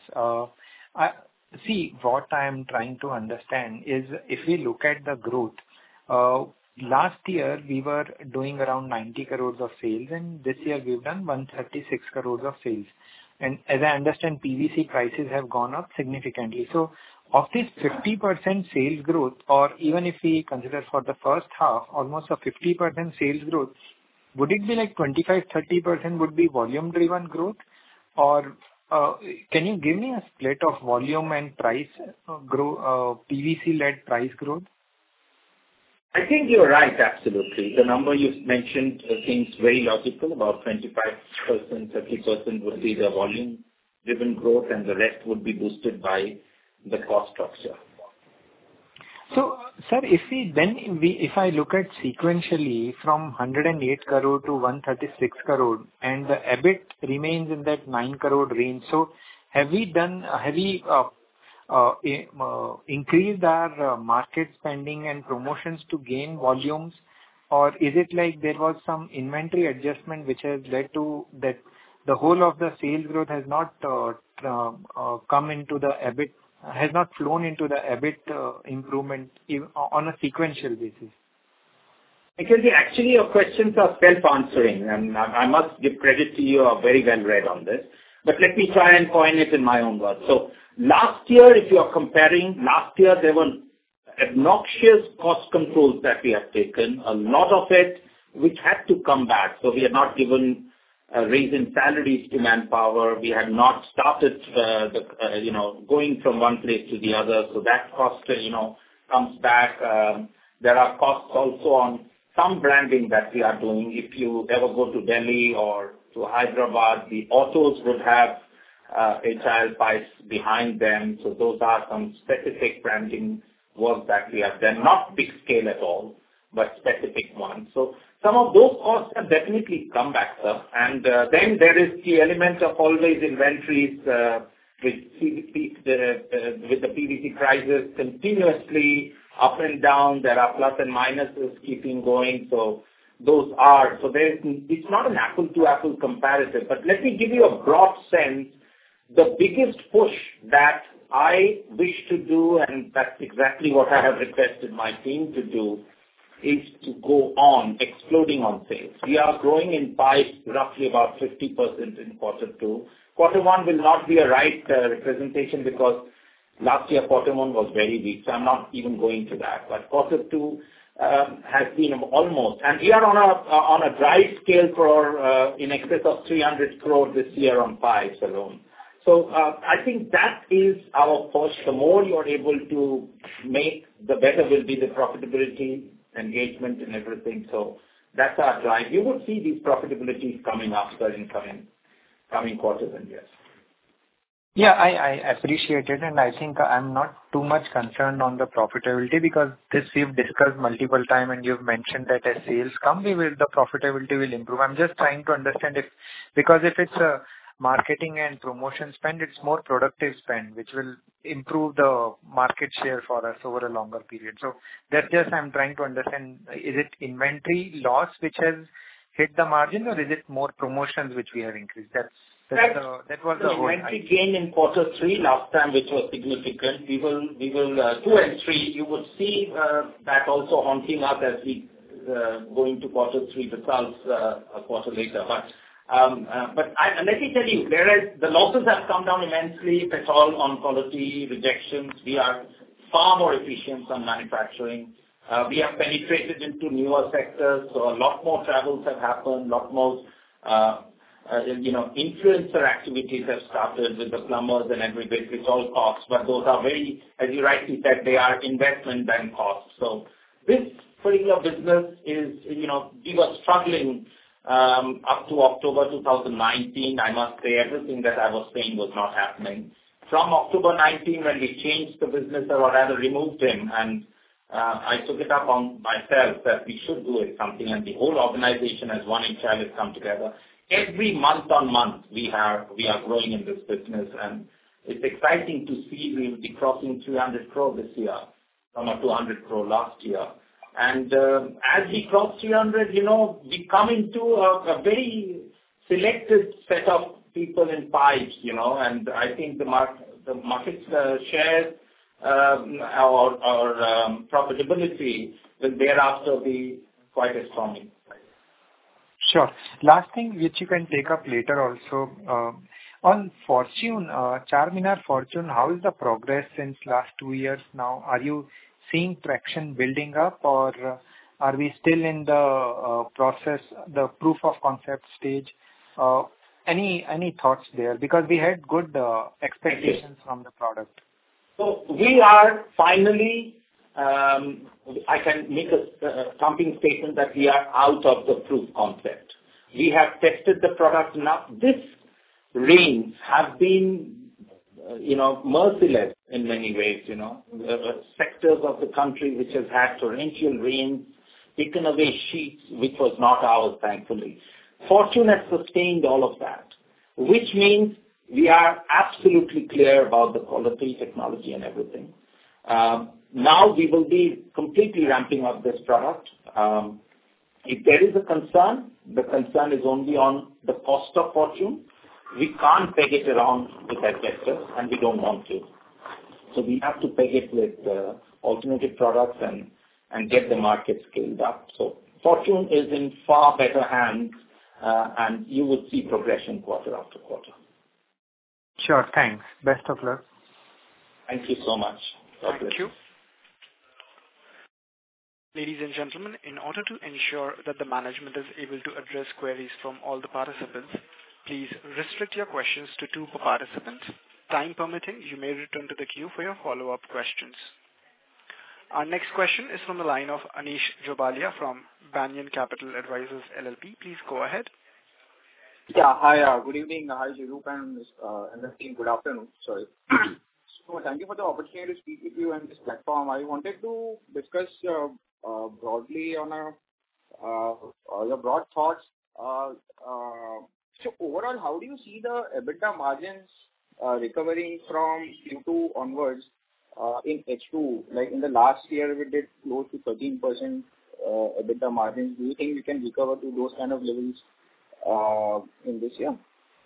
what I am trying to understand is if we look at the growth, last year we were doing around 90 crores of sales, and this year we've done 136 crores of sales. And as I understand, PVC prices have gone up significantly. So of this 50% sales growth, or even if we consider for the first half, almost a 50% sales growth, would it be like 25-30% would be volume-driven growth? Or can you give me a split of volume and price PVC-led price growth? I think you're right, absolutely. The number you mentioned seems very logical. About 25%, 30% would be the volume-driven growth, and the rest would be boosted by the cost structure. So, sir, if I look at sequentially from 108 crore to 136 crore, and the EBIT remains in that 9 crore range, so have we increased our market spending and promotions to gain volumes, or is it like there was some inventory adjustment which has led to that the whole of the sales growth has not come into the EBIT, has not flown into the EBIT improvement on a sequential basis? Because actually your questions are self-answering, and I must give credit to you, are very well read on this. But let me try and coin it in my own words. So last year, if you are comparing, last year there were obnoxious cost controls that we have taken, a lot of it which had to come back. So we had not given raise in salaries to manpower. We had not started, going from one place to the other. So that cost, comes back. There are costs also on some branding that we are doing. If you ever go to Delhi or to Hyderabad, the autos would have HIL pipes behind them. So those are some specific branding work that we have done, not big scale at all, but specific ones. So some of those costs have definitely come back, sir. And then there is the element of always inventories with the PVC prices continuously up and down. There are plus and minuses keeping going. So those are, it's not an apple-to-apple comparative. But let me give you a broad sense. The biggest push that I wish to do, and that's exactly what I have requested my team to do, is to go on exploding on sales. We are growing in pipes roughly about 50% in quarter two. Quarter one will not be a right representation because last year quarter one was very weak, so I'm not even going to that. But quarter two has been almost, and we are on a dry scale for in excess of 300 crore this year on pipes alone. So I think that is our push. The more you're able to make, the better will be the profitability, engagement, and everything. So that's our drive. You will see these profitabilities coming up, sir, in coming quarters and years. Yeah, I appreciate it, and I think I'm not too much concerned on the profitability because this we've discussed multiple times, and you've mentioned that as sales come, the profitability will improve. I'm just trying to understand because if it's a marketing and promotion spend, it's more productive spend, which will improve the market share for us over a longer period. So that's just I'm trying to understand, is it inventory loss which has hit the margin, or is it more promotions which we have increased? That was the whole inventory gain in quarter three last time, which was significant. We will 2 and 3. You would see that also haunting us as we go into quarter three results a quarter later. But let me tell you, the losses have come down immensely, if at all, on quality rejections. We are far more efficient on manufacturing. We have penetrated into newer sectors, so a lot more travels have happened, a lot more influencer activities have started with the plumbers and every bit, which all costs, but those are very, as you rightly said, they are investment and costs. So this particular business is, we were struggling up to October 2019. I must say everything that I was saying was not happening. From October 19, when we changed the business, or rather removed him, and I took it up on myself that we should do it something, and the whole organization as one HIL has come together. Every month on month, we are growing in this business, and it's exciting to see we will be crossing 300 crore this year from a 200 crore last year. And as we cross 300, we come into a very selected set of people in pipes, and I think the market share or profitability will thereafter be quite a strong impact. Sure. Last thing which you can take up later also, on Fortune, Charminar Fortune, how is the progress since last 2 years now? Are you seeing traction building up, or are we still in the process, the proof of concept stage? Any thoughts there? Because we had good expectations from the product. So we are finally, I can make a thumping statement that we are out of the proof concept. We have tested the product enough. This rains have been, merciless in many ways, sectors of the country which has had torrential rains, taken away sheets, which was not ours, thankfully. Fortune has sustained all of that, which means we are absolutely clear about the quality, technology, and everything. Now we will be completely ramping up this product. If there is a concern, the concern is only on the cost of Fortune. We can't peg it around with asbestos, and we don't want to. So we have to peg it with alternative products and get the market scaled up. So Fortune is in far better hands, and you will see progression quarter after quarter. Sure, thanks. Best of luck. Thank you so much. God bless. Thank you. Ladies and gentlemen, in order to ensure that the management is able to address queries from all the participants, please restrict your questions to 2 per participant. Time permitting, you may return to the queue for your follow-up questions. Our next question is from the line of Anish Jobalia from Banyan Capital Advisors LLP. Please go ahead. Yeah, hi. Good evening. Hi, Shirup and the team. Good afternoon. Sorry. So thank you for the opportunity to speak with you on this platform. I wanted to discuss broadly on your broad thoughts. So overall, how do you see the EBITDA margins recovering from Q2 onwards in H2? Like in the last year, we did close to 13% EBITDA margins. Do you think we can recover to those kind of levels in this year?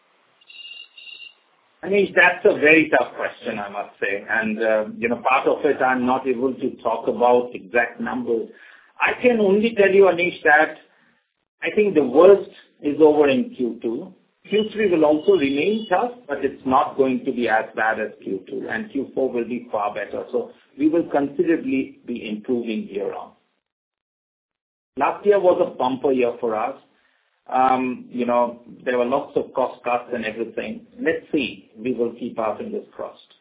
Anish, that's a very tough question, I must say. And, part of it I'm not able to talk about exact numbers. I can only tell you, Anish, that I think the worst is over in Q2. Q3 will also remain tough, but it's not going to be as bad as Q2, and Q4 will be far better. So we will considerably be improving year on. Last year was a bumper year for us. There were lots of cost cuts and everything. Let's see. We will keep our fingers crossed.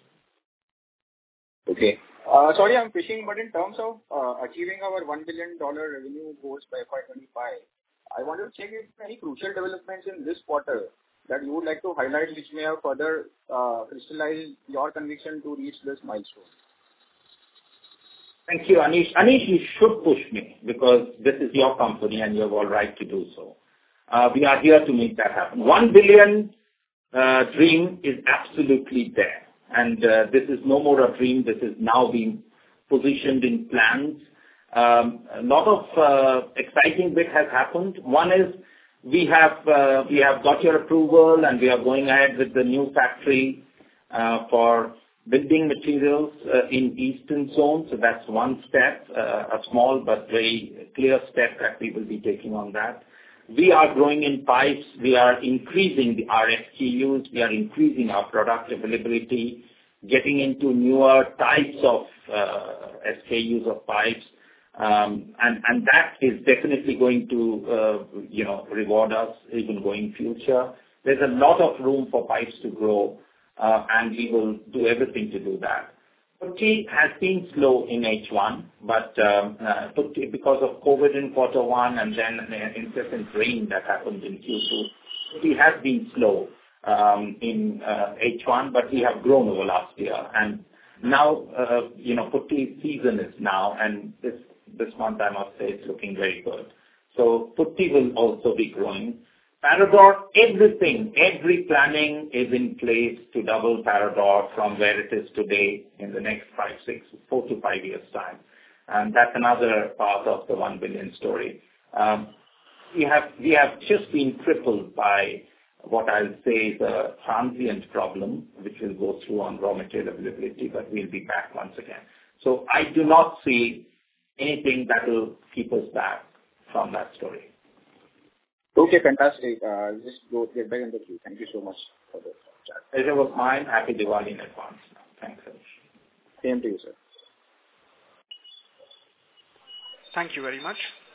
Okay. Sorry, I'm fishing, but in terms of achieving our $1 billion revenue goals by FY25, I want to check if any crucial developments in this quarter that you would like to highlight which may have further crystallized your conviction to reach this milestone. Thank you, Anish. Anish, you should push me because this is your company and you have all right to do so. We are here to make that happen. 1 billion dream is absolutely there. And this is no more a dream. This is now being positioned in plans. A lot of exciting bit has happened. One is we have got your approval and we are going ahead with the new factory for building materials in Eastern Zone. So that's one step, a small but very clear step that we will be taking on that. We are growing in pipes. We are increasing our SKUs. We are increasing our product availability, getting into newer types of SKUs of pipes. And that is definitely going to, reward us even going future. There's a lot of room for pipes to grow, and we will do everything to do that. Putty has been slow in H1, but Putty, because of COVID in Q1 and then incessant rain that happened in Q2, Putty has been slow in H1, but we have grown over last year. And now, Putty season is now, and this month, I must say, it's looking very good. So Putty will also be growing. Parador, every planning is in place to double Parador from where it is today in the next 4 to 5 years' time. And that's another part of the 1 billion story. We have just been crippled by what I'll say is a transient problem, which will go through on raw material availability, but we'll be back once again. So I do not see anything that will keep us back from that story. Okay, fantastic. Just get back in the queue. Thank you so much for the chat. Pleasure was mine. Happy Diwali in advance. Thanks, Anish. Same to you, sir. Thank you very much.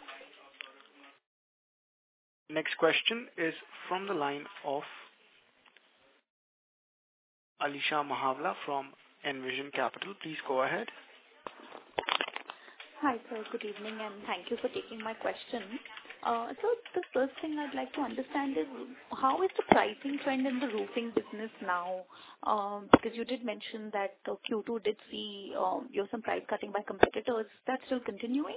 Next question is from the line of Alisha Mahavla from Envision Capital. Please go ahead. Hi, sir. Good evening, and thank you for taking my question. So the first thing I'd like to understand is how is the pricing trend in the roofing business now? Because you did mention that Q2 did see some price cutting by competitors. Is that still continuing?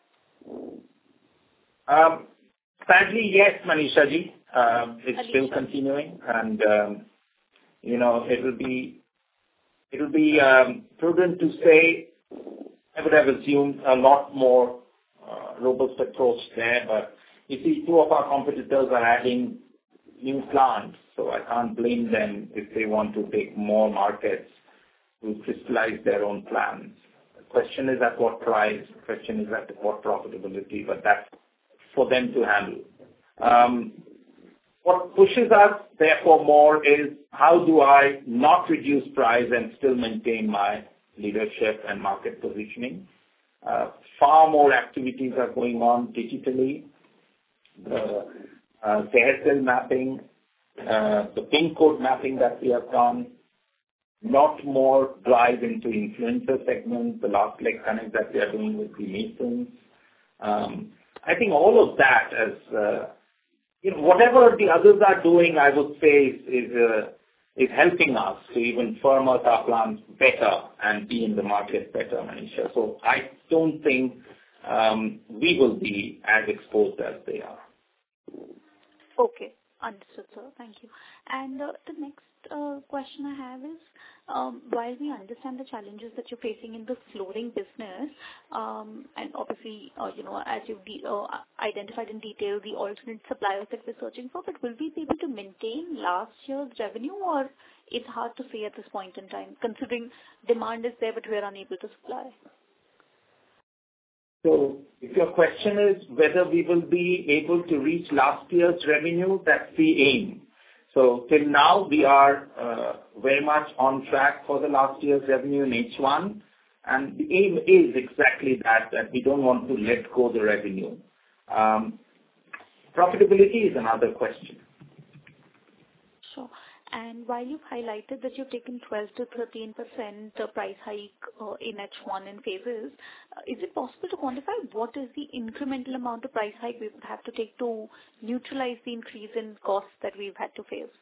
Sadly, yes, Manisha ji. It's still continuing, and it will be prudent to say I would have assumed a lot more robust approach there, but you see, two of our competitors are adding new plants, so I can't blame them if they want to take more markets to crystallize their own plans. The question is at what price, the question is at what profitability, but that's for them to handle. What pushes us, therefore, more is how do I not reduce price and still maintain my leadership and market positioning. Far more activities are going on digitally. The hairstyle mapping, the pin code mapping that we have done, lot more drive into influencer segments, the last leg connect that we are doing with the Masons. I think all of that as whatever the others are doing, I would say is helping us to even firm up our plans better and be in the market better, Manisha. So I don't think we will be as exposed as they are. Okay. Understood, sir. Thank you. And the next question I have is, while we understand the challenges that you're facing in the flooring business, and obviously, as you've identified in detail the alternate suppliers that we're searching for, but will we be able to maintain last year's revenue, or it's hard to say at this point in time, considering demand is there but we're unable to supply? So if your question is whether we will be able to reach last year's revenue, that's the aim. So till now, we are very much on track for the last year's revenue in H1. And the aim is exactly that we don't want to let go the revenue. Profitability is another question. Sure. And while you've highlighted that you've taken 12 to 13% price hike in H1 in phases, is it possible to quantify what is the incremental amount of price hike we would have to take to neutralize the increase in costs that we've had to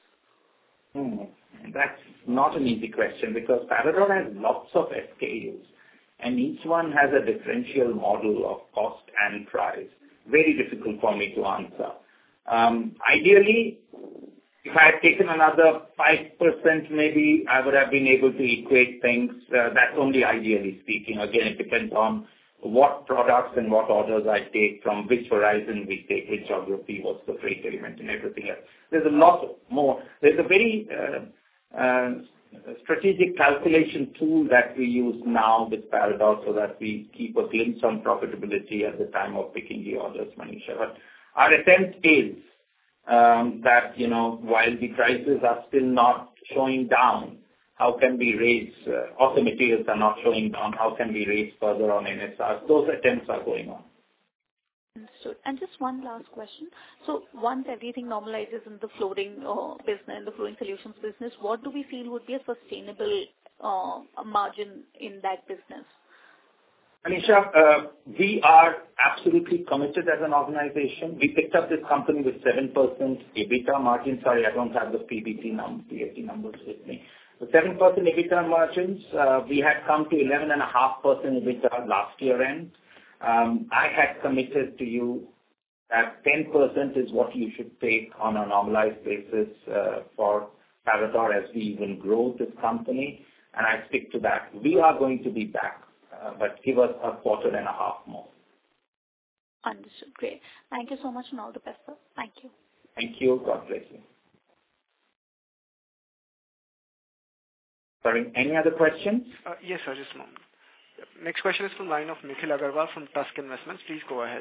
face? That's not an easy question because Parador has lots of SKUs and each one has a differential model of cost and price. Very difficult for me to answer. Ideally, if I had taken another 5%, maybe I would have been able to equate things. That's only ideally speaking. Again, it depends on what products and what orders I take, from which horizon we take, which geography, what's the freight element and everything else. There's a lot more. There's a very strategic calculation tool that we use now with Parador so that we keep a glimpse on profitability at the time of picking the orders, Manisha. But our attempt is that, while the prices are still not showing down, how can we raise, or the materials are not showing down, how can we raise further on NSR? Those attempts are going on. Understood. And just one last question. So once everything normalizes in the flooring business, in the flooring solutions business, what do we feel would be a sustainable margin in that business? Anisha, we are absolutely committed as an organization. We picked up this company with 7% EBITDA margin. Sorry, I don't have the PBT numbers with me. The 7% EBITDA margins, we had come to 11.5% EBITDA last year end. I had committed to you that 10% is what you should take on a normalized basis for Parador as we even grow this company, and I stick to that. We are going to be back. But give us a quarter and a half more. Understood. Great. Thank you so much and all the best, sir. Thank you. Thank you. God bless you. Sorry, any other questions? Yes, sir. Just a moment. Next question is from the line of Nikhil Agarwal from Tusk Investments. Please go ahead.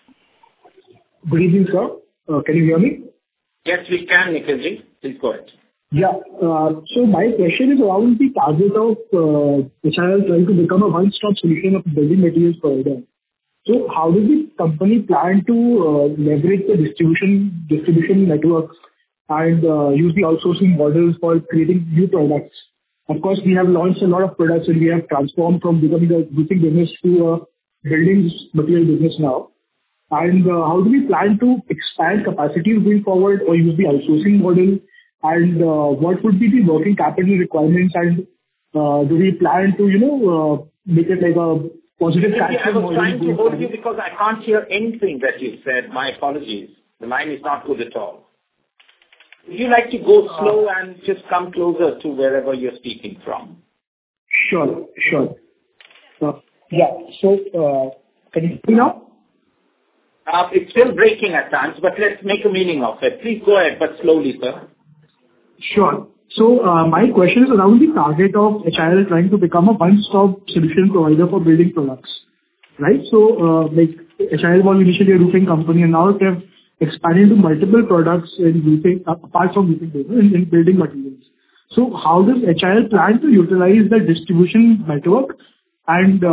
Good evening, sir. Can you hear me? Yes, we can, Nikhilji. Please go ahead. Yeah. So my question is around the target of HIL trying to become a one-stop solution of building materials provider. So how does the company plan to leverage the distribution networks and use the outsourcing models for creating new products? Of course, we have launched a lot of products and we have transformed from becoming a roofing business to a building material business now. And how do we plan to expand capacity going forward or use the outsourcing model? And what would be the working capital requirements? And do we plan to, make it like a positive cash flow? I was trying to hold you because I can't hear anything that you said. My apologies. The line is not good at all. Would you like to go slow and just come closer to wherever you're speaking from? Sure. Yeah. So, can you hear me now? It's still breaking at times, but let's make a meaning of it. Please go ahead, but slowly, sir. Sure. So, my question is around the target of HIL trying to become a one-stop solution provider for building products, right? So, like HIL was initially a roofing company, and now it have expanded to multiple products in roofing, apart from roofing business, in building materials. So, how does HIL plan to utilize the distribution network and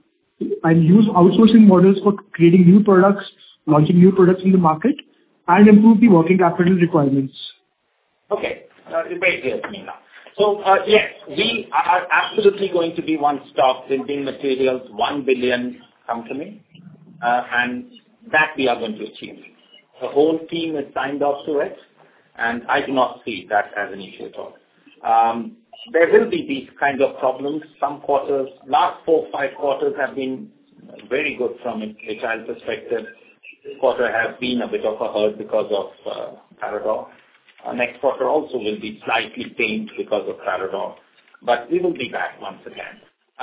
use outsourcing models for creating new products, launching new products in the market, and improve the working capital requirements? Okay. Very clear to me now. So, yes, we are absolutely going to be one-stop building materials, 1 billion company, and that we are going to achieve. The whole team is signed off to it, and I do not see that as an issue at all. There will be these kind of problems. Some quarters, last 4-5 quarters have been very good from a HIL perspective. This quarter has been a bit of a hurt because of Parador. Next quarter also will be slightly pained because of Parador, but we will be back once again.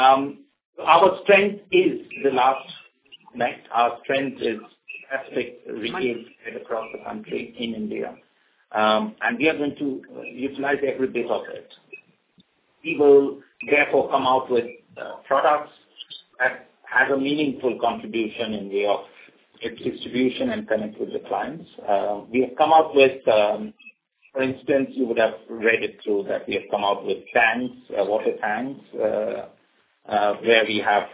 Our strength is the last night. Our strength is aspect retail across the country in India, and we are going to utilize every bit of it. We will therefore come out with products that have a meaningful contribution in way of its distribution and connect with the clients. We have come out with, for instance, you would have read it through that we have come out with tanks, water tanks, where we have,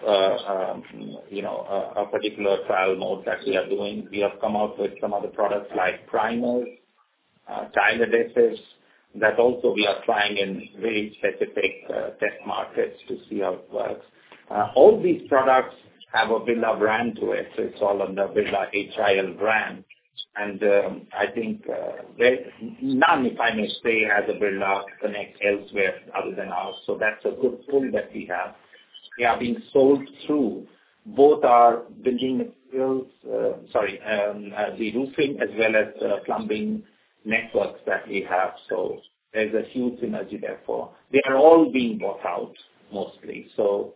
a particular trial mode that we are doing. We have come out with some other products like primers, tile adhesives, that also we are trying in very specific test markets to see how it works. All these products have a Birla brand to it, so it's all under Birla HIL brand. And I think none, if I may say, has a Birla Connect elsewhere other than ours. So that's a good pull that we have. They are being sold through both our building materials, the roofing as well as plumbing networks that we have. So there's a huge synergy therefore. They are all being bought out mostly. So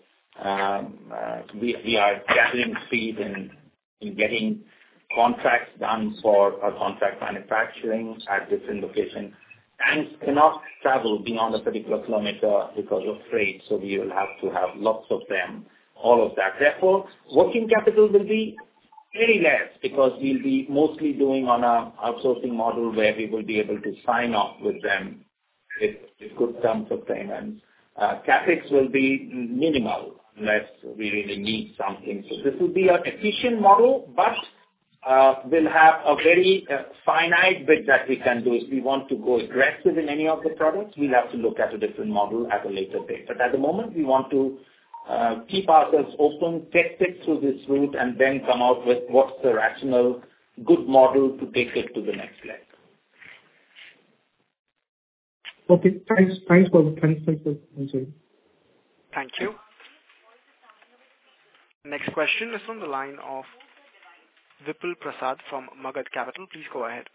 we are gathering speed in getting contracts done for our contract manufacturing at different locations. Tanks cannot travel beyond a particular kilometer because of freight, so we will have to have lots of them, all of that. Therefore, working capital will be very less because we'll be mostly doing on a outsourcing model where we will be able to sign off with them with good terms of payments. CapEx will be minimal unless we really need something. So this will be an efficient model, but we'll have a very finite bit that we can do. If we want to go aggressive in any of the products, we'll have to look at a different model at a later date. But at the moment, we want to keep ourselves open, test it through this route, and then come out with what's the rational, good model to take it to the next leg. Okay, thanks for answering. Thank you. Next question is from the line of Vipul Prasad from Magad Capital. Please go ahead.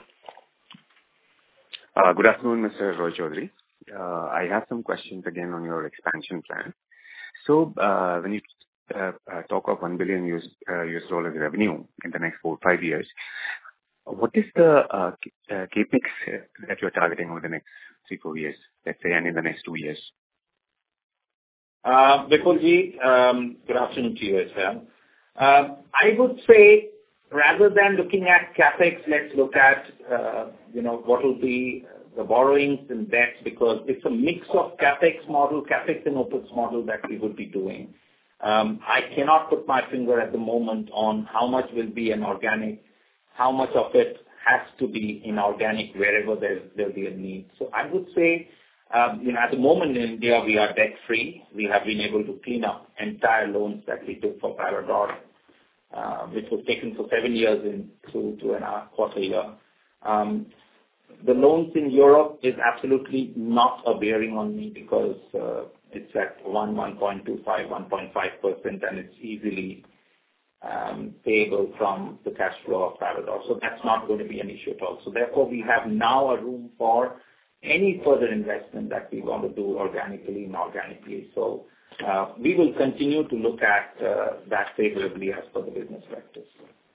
Good afternoon, Mr. Roy Choudhury. I have some questions again on your expansion plan. So when you talk of $1 billion US dollars revenue in the next 4-5 years, what is the capex that you're targeting over the next 3-4 years, let's say, and in the next 2 years? Vipulji, good afternoon to you as well. I would say rather than looking at CapEx, let's look at, what will be the borrowings and debts, because it's a mix of CapEx and OpEx model that we would be doing. I cannot put my finger at the moment on how much will be an organic, how much of it has to be inorganic wherever there'll be a need. So I would say, at the moment in India, we are debt-free. We have been able to clean up entire loans that we took for Parador, which was taken for 7 years into 2.25 years. The loans in Europe is absolutely not a bearing on me because it's at 1.25%, 1.5%, and it's easily payable from the cash flow of Parador. So that's not going to be an issue at all. So therefore, we have now a room for any further investment that we want to do organically, inorganically. So we will continue to look at that favorably as per the business practice.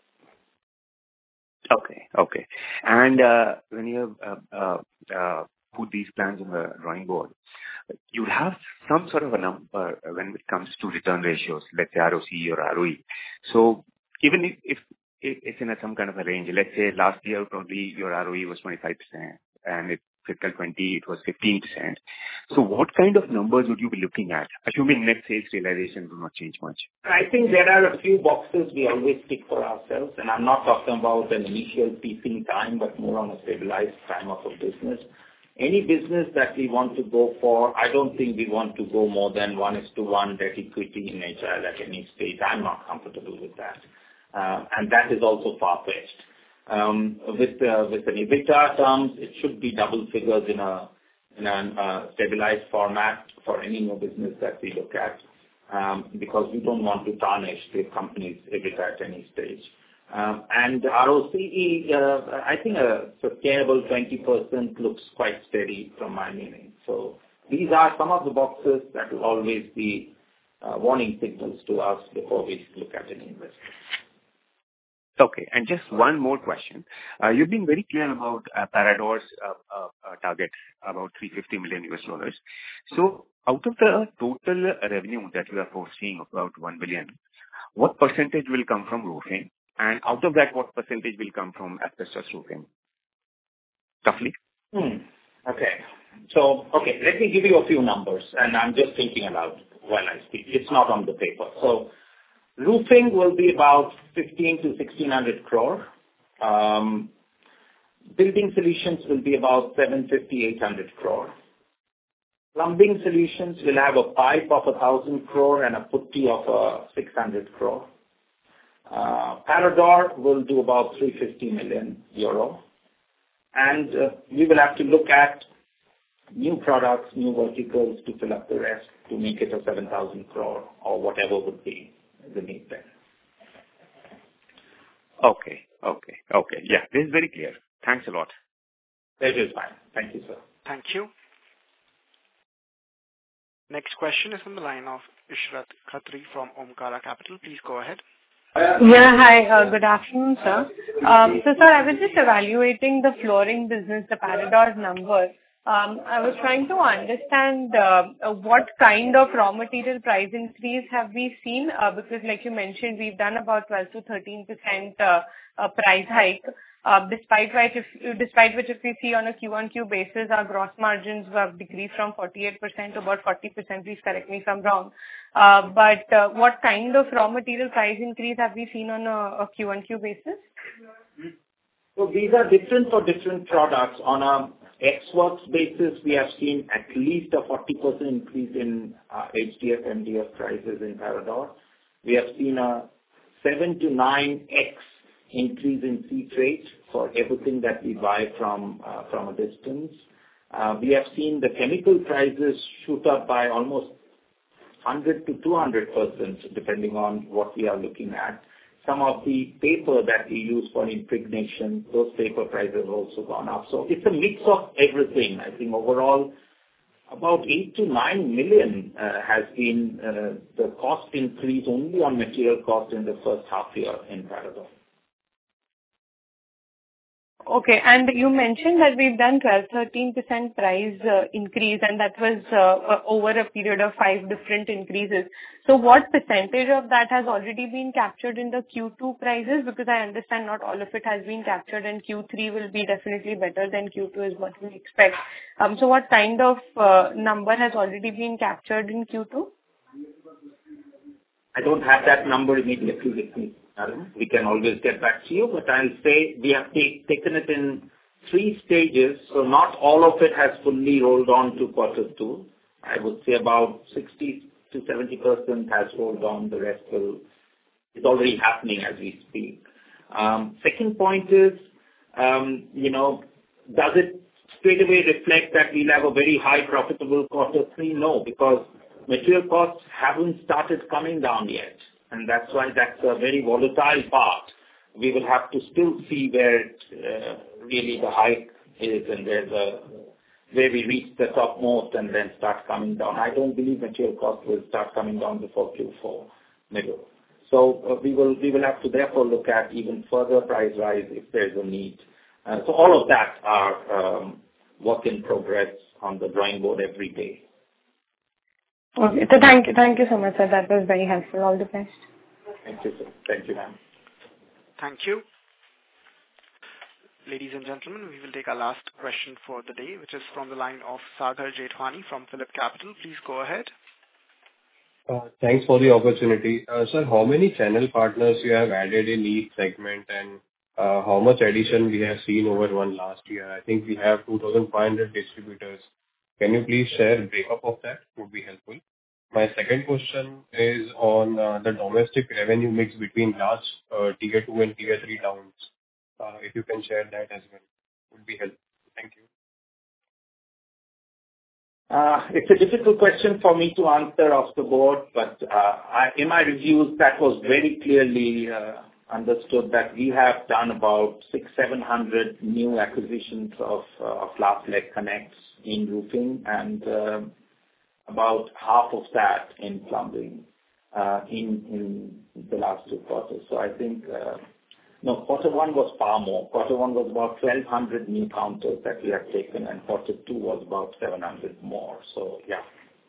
Okay. And when you put these plans on the drawing board, you have some sort of a number when it comes to return ratios, let's say ROC or ROE. So even if it's in some kind of a range, let's say last year probably your ROE was 25% and it's fiscal 20, it was 15%. So what kind of numbers would you be looking at, assuming net sales realization do not change much? I think there are a few boxes we always tick for ourselves, and I'm not talking about an initial peaking time, but more on a stabilized time of a business. Any business that we want to go for, I don't think we want to go more than 1:1 debt equity in HIL at any stage. I'm not comfortable with that. And that is also far-fetched. With an EBITDA terms, it should be double figures in a stabilized format for any new business that we look at, because we don't want to tarnish the company's EBITDA at any stage. And ROCE, I think a sustainable 20% looks quite steady from my meaning. So these are some of the boxes that will always be warning signals to us before we look at any investment. Okay. And just one more question. You've been very clear about Parador's target, about $350 million. So out of the total revenue that you are foreseeing, about $1 billion, what percentage will come from roofing? And out of that, what percentage will come from asbestos roofing? Roughly. Okay. So, let me give you a few numbers, and I'm just thinking aloud while I speak. It's not on the paper. So roofing will be about 1,500 to 1,600 crore. Building solutions will be about 750, 800 crore. Plumbing solutions will have a pipe of 1,000 crore and a putty of 600 crore. Parador will do about 350 million euro. And we will have to look at new products, new verticals to fill up the rest to make it a 7,000 crore or whatever would be the need then. Okay. Yeah, this is very clear. Thanks a lot. That is fine. Thank you, sir. Thank you. Next question is from the line of Ishrat Khatri from Omkara Capital. Please go ahead. Yeah, hi. Good afternoon, sir. So, sir, I was just evaluating the flooring business, the Parador number. I was trying to understand what kind of raw material price increase have we seen, because like you mentioned, we've done about 12 to 13% price hike, despite which if we see on a Q-on-Q basis, our gross margins have decreased from 48% to about 40%. Please correct me if I'm wrong. But what kind of raw material price increase have we seen on a Q-on-Q basis? So these are different for different products. On a ex-works basis, we have seen at least a 40% increase in HDF, MDF prices in Parador. We have seen a 7 to 9x increase in sea freight for everything that we buy from a distance. We have seen the chemical prices shoot up by almost 100 to 200%, depending on what we are looking at. Some of the paper that we use for impregnation, those paper prices have also gone up. So it's a mix of everything. I think overall, about 8 to 9 million has been the cost increase only on material cost in the first half year in Parador. Okay. And you mentioned that we've done 12-13% price increase, and that was over a period of 5 different increases. So what percentage of that has already been captured in the Q2 prices? Because I understand not all of it has been captured, and Q3 will be definitely better than Q2 is what we expect. So what kind of number has already been captured in Q2? I don't have that number immediately with me. We can always get back to you, but I'll say we have taken it in 3 stages, so not all of it has fully rolled on to quarter 2. I would say about 60 to 70% has rolled on. The rest is already happening as we speak. Second point is, does it straight away reflect that we'll have a very high profitable quarter 3? No, because material costs haven't started coming down yet. And that's why that's a very volatile part. We will have to still see where really the hike is and where we reach the topmost and then start coming down. I don't believe material costs will start coming down before Q4 middle. So we will have to therefore look at even further price rise if there's a need. So all of that are work in progress on the drawing board every day. Okay. So thank you so much, sir. That was very helpful. All the best. Thank you, sir. Thank you, ma'am. Thank you. Ladies and gentlemen, we will take our last question for the day, which is from the line of Sagar Jethwani from Phillip Capital. Please go ahead. Thanks for the opportunity. Sir, how many channel partners you have added in each segment, and how much addition we have seen over one last year? I think we have 2,500 distributors. Can you please share a breakup of that? Would be helpful. My second question is on the domestic revenue mix between large tier 2 and tier 3 towns. If you can share that as well, would be helpful. Thank you. It's a difficult question for me to answer off the board, but in my reviews, that was very clearly understood that we have done about 600-700 new acquisitions of last leg connects in roofing and about half of that in plumbing in the last 2 quarters. So I think, quarter 1 was far more. Quarter 1 was about 1,200 new counters that we have taken, and quarter 2 was about 700 more. So, yeah.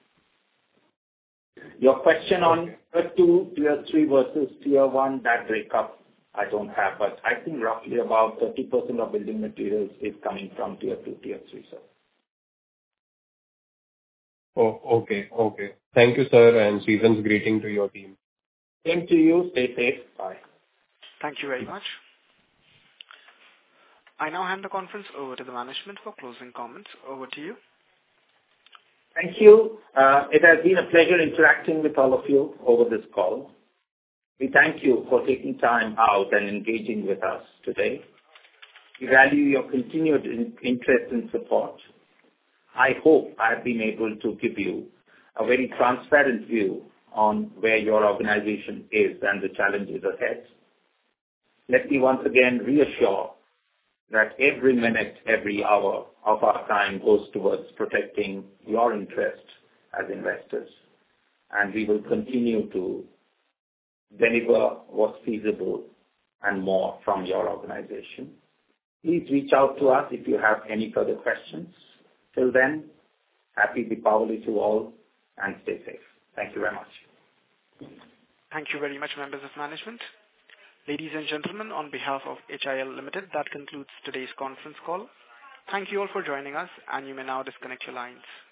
Your question on tier 2, tier 3 versus tier 1, that breakup I don't have, but I think roughly about 30% of building materials is coming from tier 2, tier 3, sir. Oh, okay. Thank you, sir, and season's greeting to your team. Same to you. Stay safe. Bye. Thank you very much. I now hand the conference over to the management for closing comments. Over to you. Thank you. It has been a pleasure interacting with all of you over this call. We thank you for taking time out and engaging with us today. We value your continued interest and support. I hope I have been able to give you a very transparent view on where your organization is and the challenges ahead. Let me once again reassure that every minute, every hour of our time goes towards protecting your interest as investors, and we will continue to deliver what's feasible and more from your organization. Please reach out to us if you have any further questions. Till then, happy Deepavali to all and stay safe. Thank you very much. Thank you very much, members of management. Ladies and gentlemen, on behalf of HIL Limited, that concludes today's conference call. Thank you all for joining us, and you may now disconnect your lines.